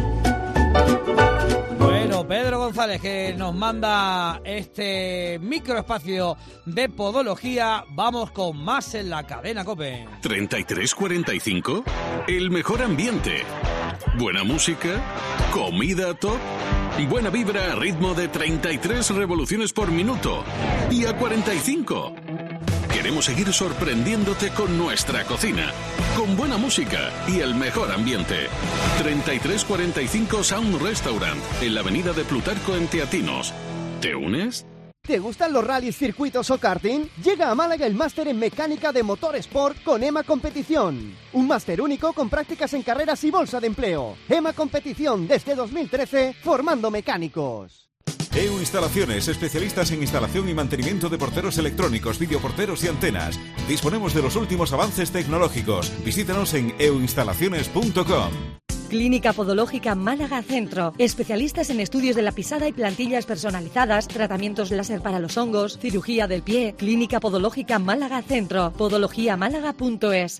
Bueno, Pedro González, que nos manda este microespacio de podología. Vamos con más en la cadena COPE. 33-45, el mejor ambiente. Buena música, comida top, buena vibra a ritmo de 33 revoluciones por minuto. Y a 45. Queremos seguir sorprendiéndote con nuestra cocina, con buena música y el mejor ambiente. 3345 Sound Restaurant, en la avenida de Plutarco en Teatinos. ¿Te unes? ¿Te gustan los rallies, circuitos o karting? Llega a Málaga el máster en mecánica de motor sport con EMA Competición. Un máster único con prácticas en carreras y bolsa de empleo. EMA Competición desde 2013, formando mecánicos. EU Instalaciones, especialistas en instalación y mantenimiento de porteros electrónicos, videoporteros y antenas. Disponemos de los últimos avances tecnológicos. Visítanos en euinstalaciones.com. Clínica Podológica Málaga Centro. Especialistas en estudios de la pisada y plantillas personalizadas, tratamientos láser para los hongos, cirugía del pie. Clínica Podológica Málaga Centro. podologiamálaga.es.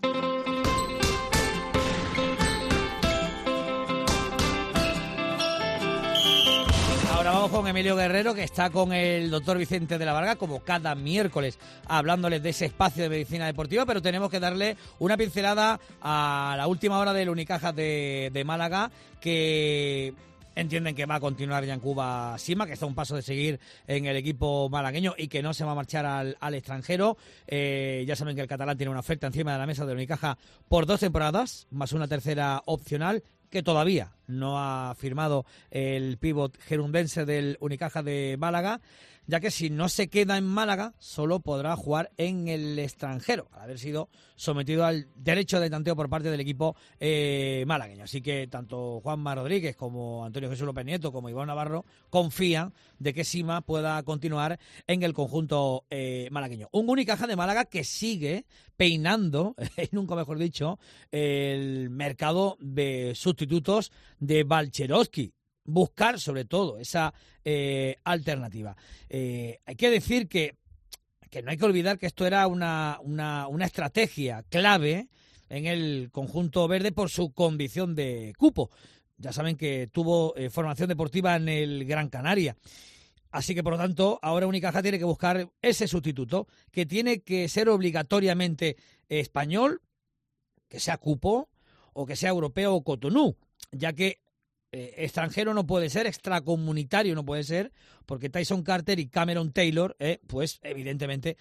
Ahora vamos con Emilio Guerrero, que está con el doctor Vicente de la Varga, como cada miércoles, hablándoles de ese espacio de medicina deportiva, pero tenemos que darle una pincelada a la última hora del Unicaja de Málaga, que entienden que va a continuar Yancuba Sima, que está a un paso de seguir en el equipo malagueño y que no se va a marchar al extranjero. Ya saben que el catalán tiene una oferta encima de la mesa del Unicaja por 2 temporadas, más una tercera opcional, que todavía no ha firmado el pívot gerundense del Unicaja de Málaga, ya que si no se queda en Málaga, solo podrá jugar en el extranjero, al haber sido sometido al derecho de tanteo por parte del equipo malagueño. Así que tanto Juanma Rodríguez como Antonio Jesús López Nieto como Iván Navarro confían de que Sima pueda continuar en el conjunto malagueño. Un Unicaja de Málaga que sigue peinando, nunca mejor dicho, el mercado de sustitutos de Balcherowski. Buscar, sobre todo, esa alternativa. Hay que decir que no hay que olvidar que esto era una estrategia clave en el conjunto verde por su condición de cupo. Ya saben que tuvo formación deportiva en el Gran Canaria. Así que, por lo tanto, ahora Unicaja tiene que buscar ese sustituto, que tiene que ser obligatoriamente español, que sea cupo, o que sea europeo o Cotonú, ya que extranjero no puede ser, extracomunitario no puede ser, porque Tyson Carter y Cameron Taylor, pues evidentemente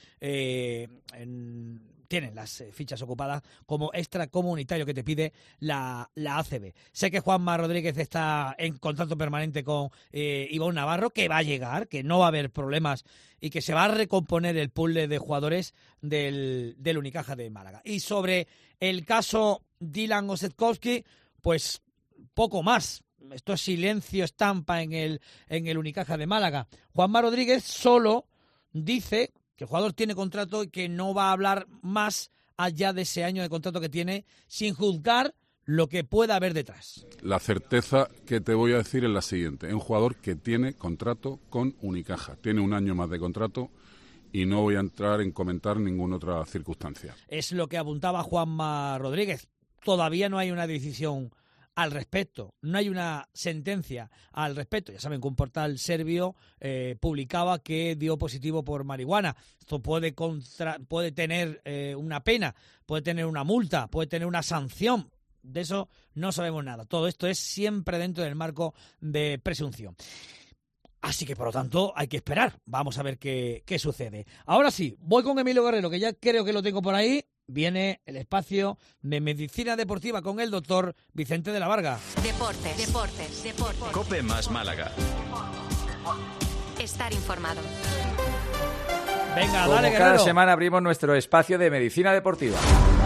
tienen las fichas ocupadas como extracomunitario que te pide la ACB. Sé que Juanma Rodríguez está en contacto permanente con Ivonne Navarro, que va a llegar, que no va a haber problemas y que se va a recomponer el pool de jugadores del Unicaja de Málaga. Y sobre el caso Dylan Osetkowski, pues poco más. Esto es silencio estampa en el Unicaja de Málaga. Juanma Rodríguez solo dice que el jugador tiene contrato y que no va a hablar más allá de ese año de contrato que tiene, sin juzgar lo que pueda haber detrás. La certeza que te voy a decir es la siguiente. Es un jugador que tiene contrato con Unicaja. Tiene un año más de contrato y no voy a entrar en comentar ninguna otra circunstancia. Es lo que apuntaba Juanma Rodríguez. Todavía no hay una decisión al respecto, no hay una sentencia al respecto. Ya saben que un portal serbio publicaba que dio positivo por marihuana. Esto puede tener una pena, puede tener una multa, puede tener una sanción. De eso no sabemos nada. Todo esto es siempre dentro del marco de presunción. Así que, por lo tanto, hay que esperar. Vamos a ver qué sucede. Ahora sí, voy con Emilio Guerrero, que ya creo que lo tengo por ahí. Viene el espacio de medicina deportiva con el doctor Vicente de la Varga. Deportes. COPE más Málaga. Estar informado. Venga, como dale, cada Guerrero. semana abrimos nuestro espacio de medicina deportiva.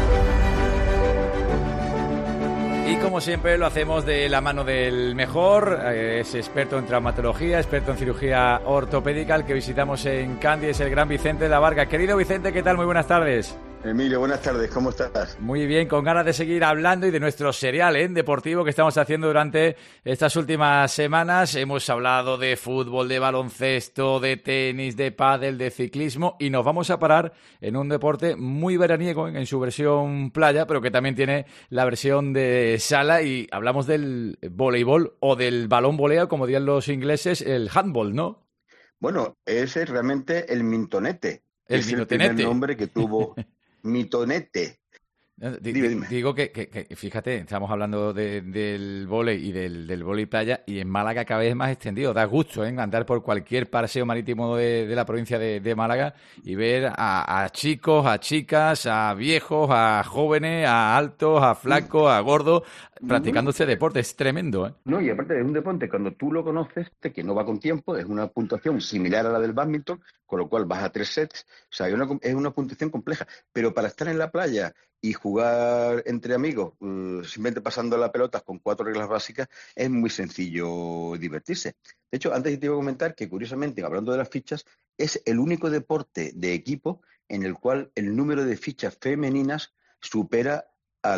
Y como siempre lo hacemos de la mano del mejor, es experto en traumatología, experto en cirugía ortopédica, el que visitamos en Candy es el gran Vicente de la Varga. Querido Vicente, ¿qué tal? Muy buenas tardes. Emilio, buenas tardes, ¿cómo estás? Muy bien, con ganas de seguir hablando y de nuestro serial deportivo que estamos haciendo durante estas últimas semanas. Hemos hablado de fútbol, de baloncesto, de tenis, de pádel, de ciclismo y nos vamos a parar en un deporte muy veraniego en su versión playa, pero que también tiene la versión de sala y hablamos del voleibol o del balón volea, como dirían los ingleses, el handball, ¿no? Bueno, ese es realmente el mintonete. El es mitotenete. el primer nombre que tuvo Mitonete. Dime. Digo que fíjate, estamos hablando del vóley y del vóley playa y en Málaga cada vez más extendido. Da gusto andar por cualquier paseo marítimo de la provincia de Málaga y ver a chicos, a chicas, a viejos, a jóvenes, a altos, a flacos, a gordos, practicando este deporte. Es tremendo, No, y aparte es un deporte, cuando tú lo conoces, que no va con tiempo, es una puntuación similar a la del bádminton, con lo cual vas a 3 sets. O sea, es una puntuación compleja. Pero para estar en la playa y jugar entre amigos, simplemente pasando la pelota con 4 reglas básicas, es muy sencillo divertirse. De hecho, antes te iba a comentar que, curiosamente, hablando de las fichas, es el único deporte de equipo en el cual el número de fichas femeninas supera a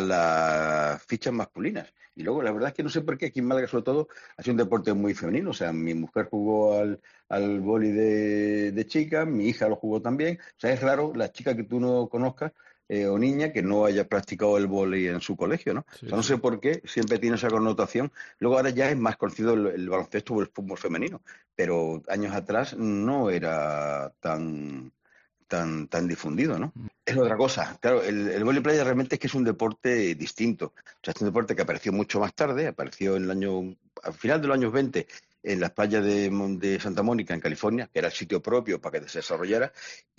las fichas masculinas. Y luego, la verdad es que no sé por qué aquí en Málaga, sobre todo, ha sido un deporte muy femenino. O sea, mi mujer jugó al vóley de chica, mi hija lo jugó también. O sea, es raro la chica que tú no conozcas o niña que no haya practicado el vóley en su colegio, ¿no? Sí, o sea, no sé por qué, siempre tiene esa connotación. Luego ahora ya es más conocido el baloncesto o el fútbol femenino, pero años atrás no era tan difundido, ¿no? Es otra cosa. Claro, el vóley playa realmente es que es un deporte distinto. O sea, es un deporte que apareció mucho más tarde, apareció al final de los años 20 en las playas de Santa Mónica, en California, que era el sitio propio para que se desarrollara,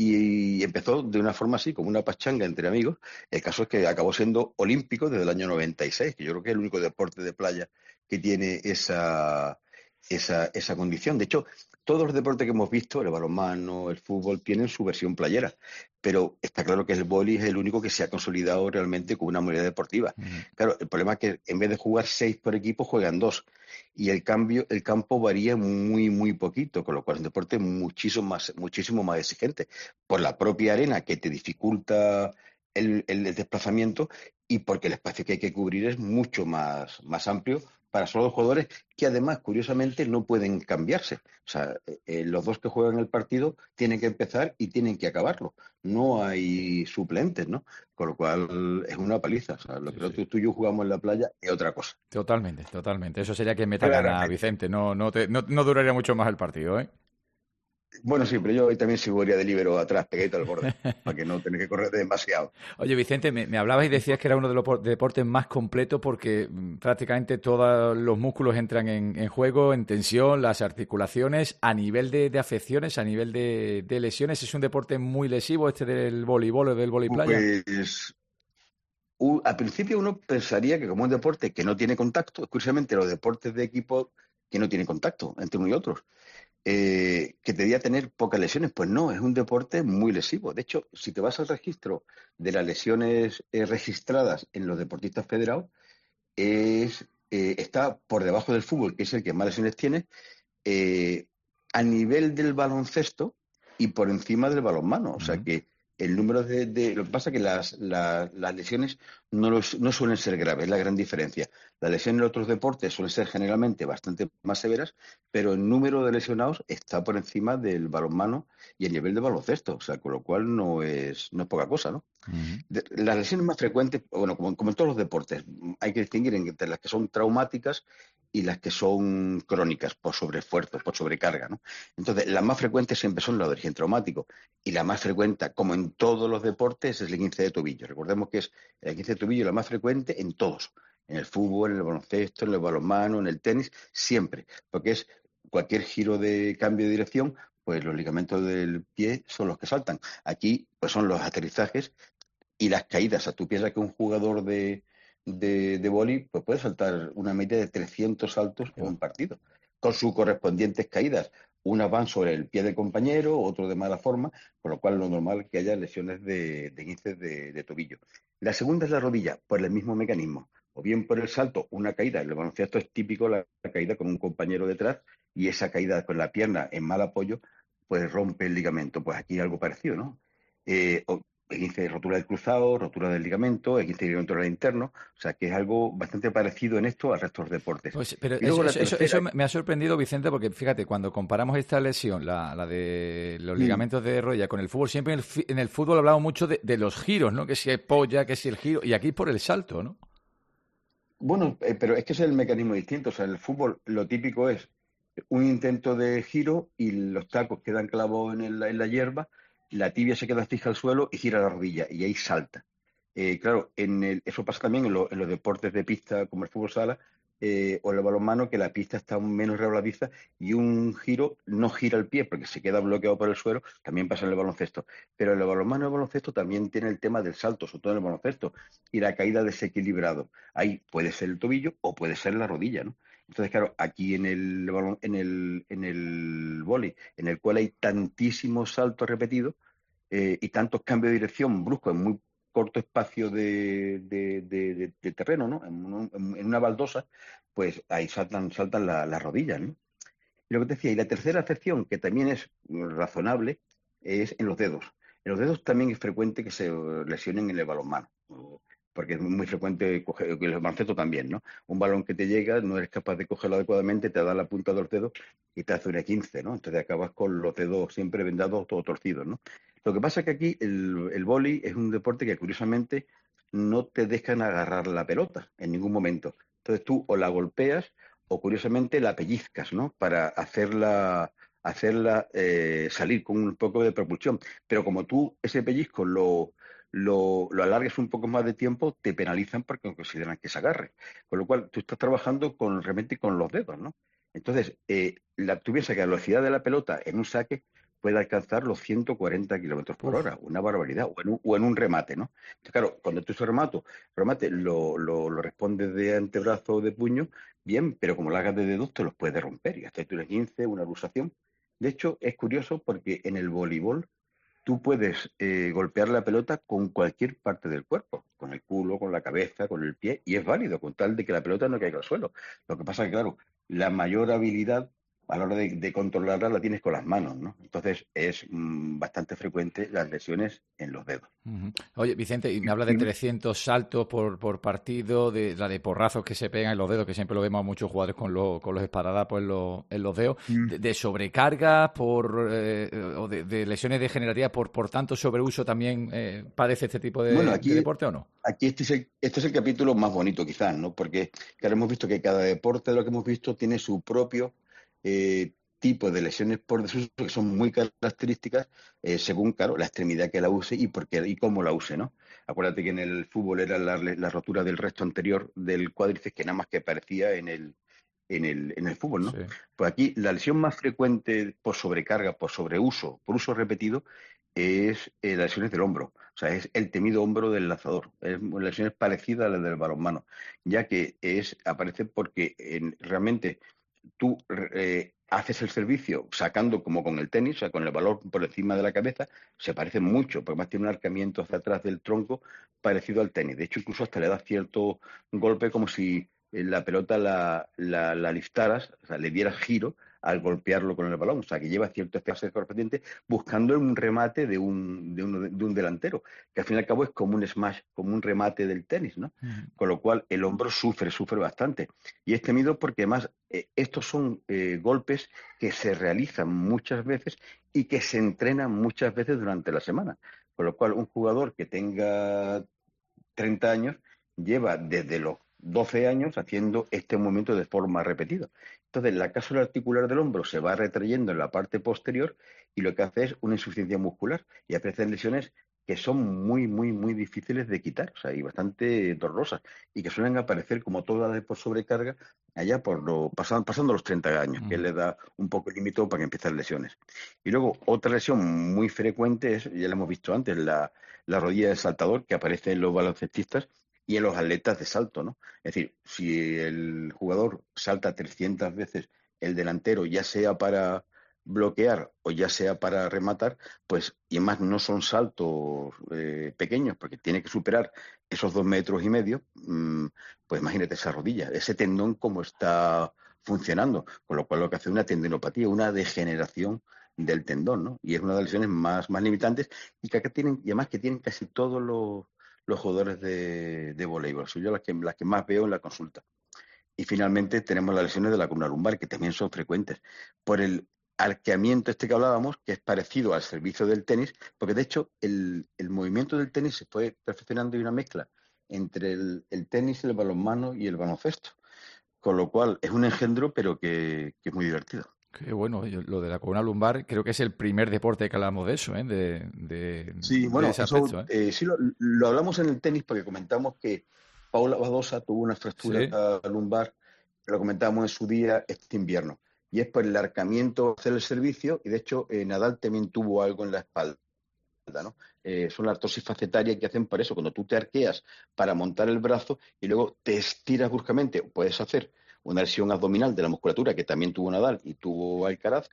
y empezó de una forma así, como una pachanga entre amigos. El caso es que acabó siendo olímpico desde el año 96, que yo creo que es el único deporte de playa que tiene esa condición. De hecho, todos los deportes que hemos visto, el balonmano, el fútbol, tienen su versión playera, pero está claro que el vóley es el único que se ha consolidado realmente como una modalidad deportiva. Claro, el problema es que en vez de jugar 6 por equipo, juegan 2, y el campo varía muy, muy poquito, con lo cual es un deporte muchísimo más exigente, por la propia arena que te dificulta el desplazamiento y porque el espacio que hay que cubrir es mucho más amplio para solo 2 jugadores que además, curiosamente, no pueden cambiarse. O sea, los 2 que juegan el partido tienen que empezar y tienen que acabarlo. No hay suplentes, ¿no? Con lo cual es una paliza. O sea, lo que tú y yo jugamos en la playa es otra cosa. Totalmente. Eso sería que meta gana, Vicente. No duraría mucho más el partido, ¿eh? Bueno, sí, pero yo hoy también seguiría de líbero atrás, pegadito al borde, para que no tenga que correr demasiado. Oye, Vicente, me hablabas y decías que era uno de los deportes más completos porque prácticamente todos los músculos entran en juego, en tensión, las articulaciones, a nivel de afecciones, a nivel de lesiones. ¿Es un deporte muy lesivo este del voleibol o del voleiplaya? Pues al principio uno pensaría que como un deporte que no tiene contacto, curiosamente los deportes de equipo que no tienen contacto entre uno y otros, que debía tener pocas lesiones. Pues no, es un deporte muy lesivo. De hecho, si te vas al registro de las lesiones registradas en los deportistas federados, está por debajo del fútbol, que es el que más lesiones tiene, a nivel del baloncesto y por encima del balonmano. O sea que el número lo que pasa es que las lesiones no suelen ser graves, es la gran diferencia. Las lesiones en otros deportes suelen ser generalmente bastante más severas, pero el número de lesionados está por encima del balonmano y el nivel de baloncesto, o sea, con lo cual no es poca cosa, ¿no? Las lesiones más frecuentes, bueno, como en todos los deportes, hay que distinguir entre las que son traumáticas y las que son crónicas por sobreesfuerzo, por sobrecarga, ¿no? Entonces, las más frecuentes siempre son las de origen traumático y la más frecuente, como en todos los deportes, es el esguince de tobillo. Recordemos que es el esguince de tobillo la más frecuente en todos, en el fútbol, en el baloncesto, en el balonmano, en el tenis, siempre, porque es cualquier giro de cambio de dirección, pues los ligamentos del pie son los que saltan. Aquí, pues son los aterrizajes y las caídas. O sea, tú piensas que un jugador de vóley pues puede saltar una media de 300 saltos en un partido, con sus correspondientes caídas. Unas van sobre el pie del compañero, otros de mala forma, por lo cual lo normal es que haya lesiones de esguinces de tobillo. La segunda es la rodilla, por el mismo mecanismo. O bien por el salto, una caída. En el baloncesto es típico la caída con un compañero detrás y esa caída con la pierna en mal apoyo, pues rompe el ligamento. Pues aquí algo parecido, ¿no? Esguince, rotura del cruzado, rotura del ligamento, esguince ligamento interno, o sea que es algo bastante parecido en esto al resto de los deportes. Pues, pero eso me ha sorprendido, Vicente, porque fíjate, cuando comparamos esta lesión, la de los ligamentos de rodilla con el fútbol, siempre en el fútbol hablamos mucho de los giros, ¿no? Que si es polla, que si el giro, y aquí por el salto, ¿no? Bueno, pero es que es el mecanismo distinto, o sea, en el fútbol lo típico es un intento de giro y los tacos quedan clavados en la hierba, la tibia se queda fija al suelo y gira la rodilla y ahí salta. Claro, eso pasa también en los deportes de pista como el fútbol sala o el balonmano, que la pista está menos resbaladiza y un giro no gira el pie porque se queda bloqueado por el suelo. También pasa en el baloncesto. Pero en el balonmano y el baloncesto también tiene el tema del salto, sobre todo en el baloncesto, y la caída desequilibrado. Ahí puede ser el tobillo o puede ser la rodilla, ¿no? Entonces, claro, aquí en el vóley, en el cual hay tantísimos saltos repetidos y tantos cambios de dirección bruscos en muy corto espacio de terreno, ¿no? En una baldosa, pues ahí saltan las rodillas, ¿no? Y lo que te decía, y la tercera afección, que también es razonable, es en los dedos. En los dedos también es frecuente que se lesionen en el balonmano, porque es muy frecuente coger, el baloncesto también, ¿no? Un balón que te llega, no eres capaz de cogerlo adecuadamente, te da la punta de los dedos y te hace una 15, ¿no? Entonces acabas con los dedos siempre vendados, todo torcidos, ¿no? Lo que pasa es que aquí el vóley es un deporte que curiosamente no te dejan agarrar la pelota en ningún momento. Entonces tú o la golpeas o curiosamente la pellizcas, ¿no? Para hacerla salir con un poco de propulsión. Pero como tú ese pellizco lo alargues un poco más de tiempo, te penalizan porque consideran que se agarre. Con lo cual, tú estás trabajando realmente con los dedos, ¿no? Entonces, tú piensas que la velocidad de la pelota en un saque puede alcanzar los 140 kilómetros por hora, una barbaridad, o en un remate, ¿no? Entonces, claro, cuando tú ese remate lo respondes de antebrazo o de puño, bien, pero como lo hagas de dedos, te los puedes romper, y hasta tú una 15, una luxación. De hecho, es curioso porque en el voleibol tú puedes golpear la pelota con cualquier parte del cuerpo, con el culo, con la cabeza, con el pie, y es válido, con tal de que la pelota no caiga al suelo. Lo que pasa es que, claro, la mayor habilidad a la hora de controlarla la tienes con las manos, ¿no? Entonces es bastante frecuente las lesiones en los dedos. Oye, Vicente, y me habla de 300 saltos por partido, de la de porrazos que se pegan en los dedos, que siempre lo vemos a muchos jugadores con los esparadapos en los dedos, de sobrecarga o de lesiones degenerativas por tanto sobreuso también padece este tipo de deporte, ¿o no? Aquí este es el capítulo más bonito quizás, ¿no? Porque claro, hemos visto que cada deporte de lo que hemos visto tiene su propio tipos de lesiones por desuso que son muy características según, claro, la extremidad que la use y cómo la use, ¿no? Acuérdate que en el fútbol era la rotura del resto anterior del cuádriceps que nada más que aparecía en el fútbol, ¿no? Sí. Pues aquí la lesión más frecuente por sobrecarga, por sobreuso, por uso repetido, es las lesiones del hombro. O sea, es el temido hombro del lanzador. Es una lesión parecida a la del balonmano, ya que aparece porque realmente tú haces el servicio sacando como con el tenis, o sea, con el balón por encima de la cabeza, se parece mucho, porque además tiene un arqueamiento hacia atrás del tronco parecido al tenis. De hecho, incluso hasta le da cierto golpe como si la pelota la liftaras, o sea, le dieras giro al golpearlo con el balón, o sea, que lleva cierto efecto correspondiente buscando un remate de un delantero, que al fin y al cabo es como un smash, como un remate del tenis, ¿no? Con lo cual el hombro sufre bastante. Y es temido porque además estos son golpes que se realizan muchas veces y que se entrenan muchas veces durante la semana. Con lo cual un jugador que tenga 30 años lleva desde los 12 años haciendo este movimiento de forma repetida. Entonces, la cápsula articular del hombro se va retrayendo en la parte posterior y lo que hace es una insuficiencia muscular y aparecen lesiones que son muy, muy, muy difíciles de quitar, o sea, y bastante dolorosas y que suelen aparecer como todas las de por sobrecarga allá pasando los 30 años, que le da un poco el límite para que empiecen lesiones. Y luego, otra lesión muy frecuente es, ya la hemos visto antes, la rodilla del saltador que aparece en los baloncestistas y en los atletas de salto, ¿no? Es decir, si el jugador salta 300 veces el delantero, ya sea para bloquear o ya sea para rematar, pues, y además no son saltos pequeños, porque tiene que superar esos 2,5 metros, pues imagínate esa rodilla, ese tendón como está funcionando, con lo cual lo que hace es una tendinopatía, una degeneración del tendón, ¿no? Y es una de las lesiones más limitantes y que acá tienen, y además que tienen casi todos los jugadores de voleibol. Son yo las que más veo en la consulta. Y finalmente tenemos las lesiones de la columna lumbar, que también son frecuentes, por el arqueamiento que hablábamos, que es parecido al servicio del tenis, porque de hecho el movimiento del tenis se fue perfeccionando y una mezcla entre el tenis, el balonmano y el baloncesto, con lo cual es un engendro, pero que es muy divertido. Qué bueno, lo de la columna lumbar creo que es el primer deporte que hablamos de eso, sí, bueno, de ese aspecto, sí lo hablamos en el tenis porque comentamos que Paula Badosa tuvo una fractura lumbar, lo comentamos en su día este invierno, y es por el arcamiento hacer el servicio, y de hecho Nadal también tuvo algo en la espalda, ¿no? Son las artrosis facetarias que hacen por eso, cuando tú te arqueas para montar el brazo y luego te estiras bruscamente, puedes hacer una lesión abdominal de la musculatura que también tuvo Nadal y tuvo Alcaraz,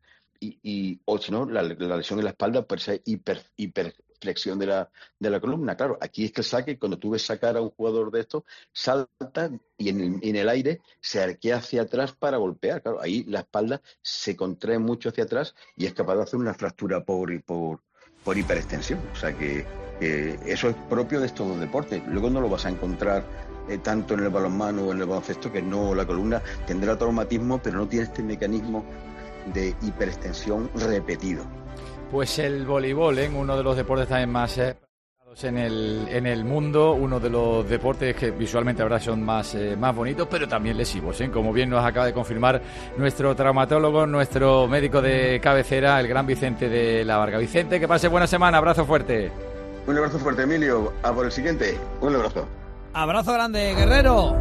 o si no, la lesión en la espalda por esa hiperflexión de la columna. Claro, aquí es que el saque, cuando tú ves sacar a un jugador de esto, salta y en el aire se arquea hacia atrás para golpear. Claro, ahí la espalda se contrae mucho hacia atrás y es capaz de hacer una fractura por hiperextensión. O sea que eso es propio de estos dos deportes. Luego no lo vas a encontrar tanto en el balonmano o en el baloncesto, que no, la columna tendrá traumatismo, pero no tiene este mecanismo de hiperextensión repetido. Pues el voleibol, uno de los deportes también más en el mundo, uno de los deportes que visualmente ahora son más bonitos, pero también lesivos, como bien nos acaba de confirmar nuestro traumatólogo, nuestro médico de cabecera, el gran Vicente de la Varga. Vicente, que pase buena semana, abrazo fuerte. Un abrazo fuerte, Emilio. A por el siguiente. Un abrazo. Abrazo grande, guerrero.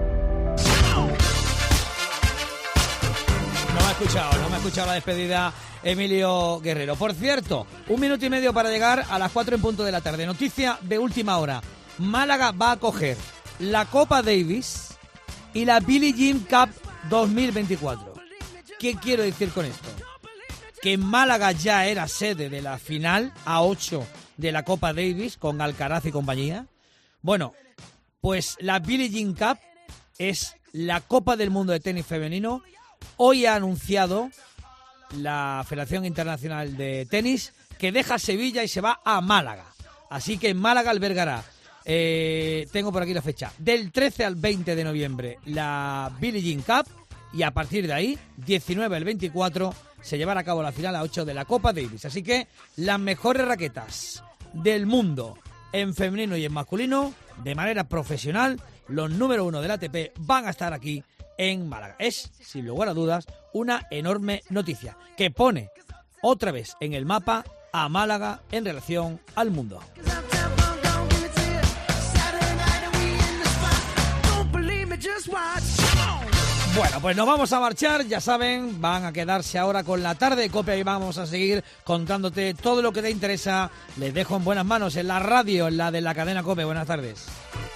No me ha escuchado la despedida Emilio Guerrero. Por cierto, 1 minuto y medio para llegar a las 4 en punto de la tarde. Noticia de última hora. Málaga va a coger la Copa Davis y la Billie Jean Cup 2024. ¿Qué quiero decir con esto? Que Málaga ya era sede de la final A8 de la Copa Davis con Alcaraz y compañía. Bueno, pues la Billie Jean Cup es la Copa del Mundo de Tenis Femenino. Hoy ha anunciado la Federación Internacional de Tenis que deja Sevilla y se va a Málaga. Así que en Málaga albergará, tengo por aquí la fecha, del 13 al 20 de noviembre la Billie Jean Cup, y a partir de ahí, 19 al 24, se llevará a cabo la final a 8 de la Copa Davis. Así que las mejores raquetas del mundo en femenino y en masculino, de manera profesional, los número 1 del ATP van a estar aquí en Málaga. Es, sin lugar a dudas, una enorme noticia que pone otra vez en el mapa a Málaga en relación al mundo. Bueno, pues nos vamos a marchar, ya saben, van a quedarse ahora con la tarde de COPE y vamos a seguir contándote todo lo que te interesa. Les dejo en buenas manos en la radio, en la de la cadena COPE. Buenas tardes.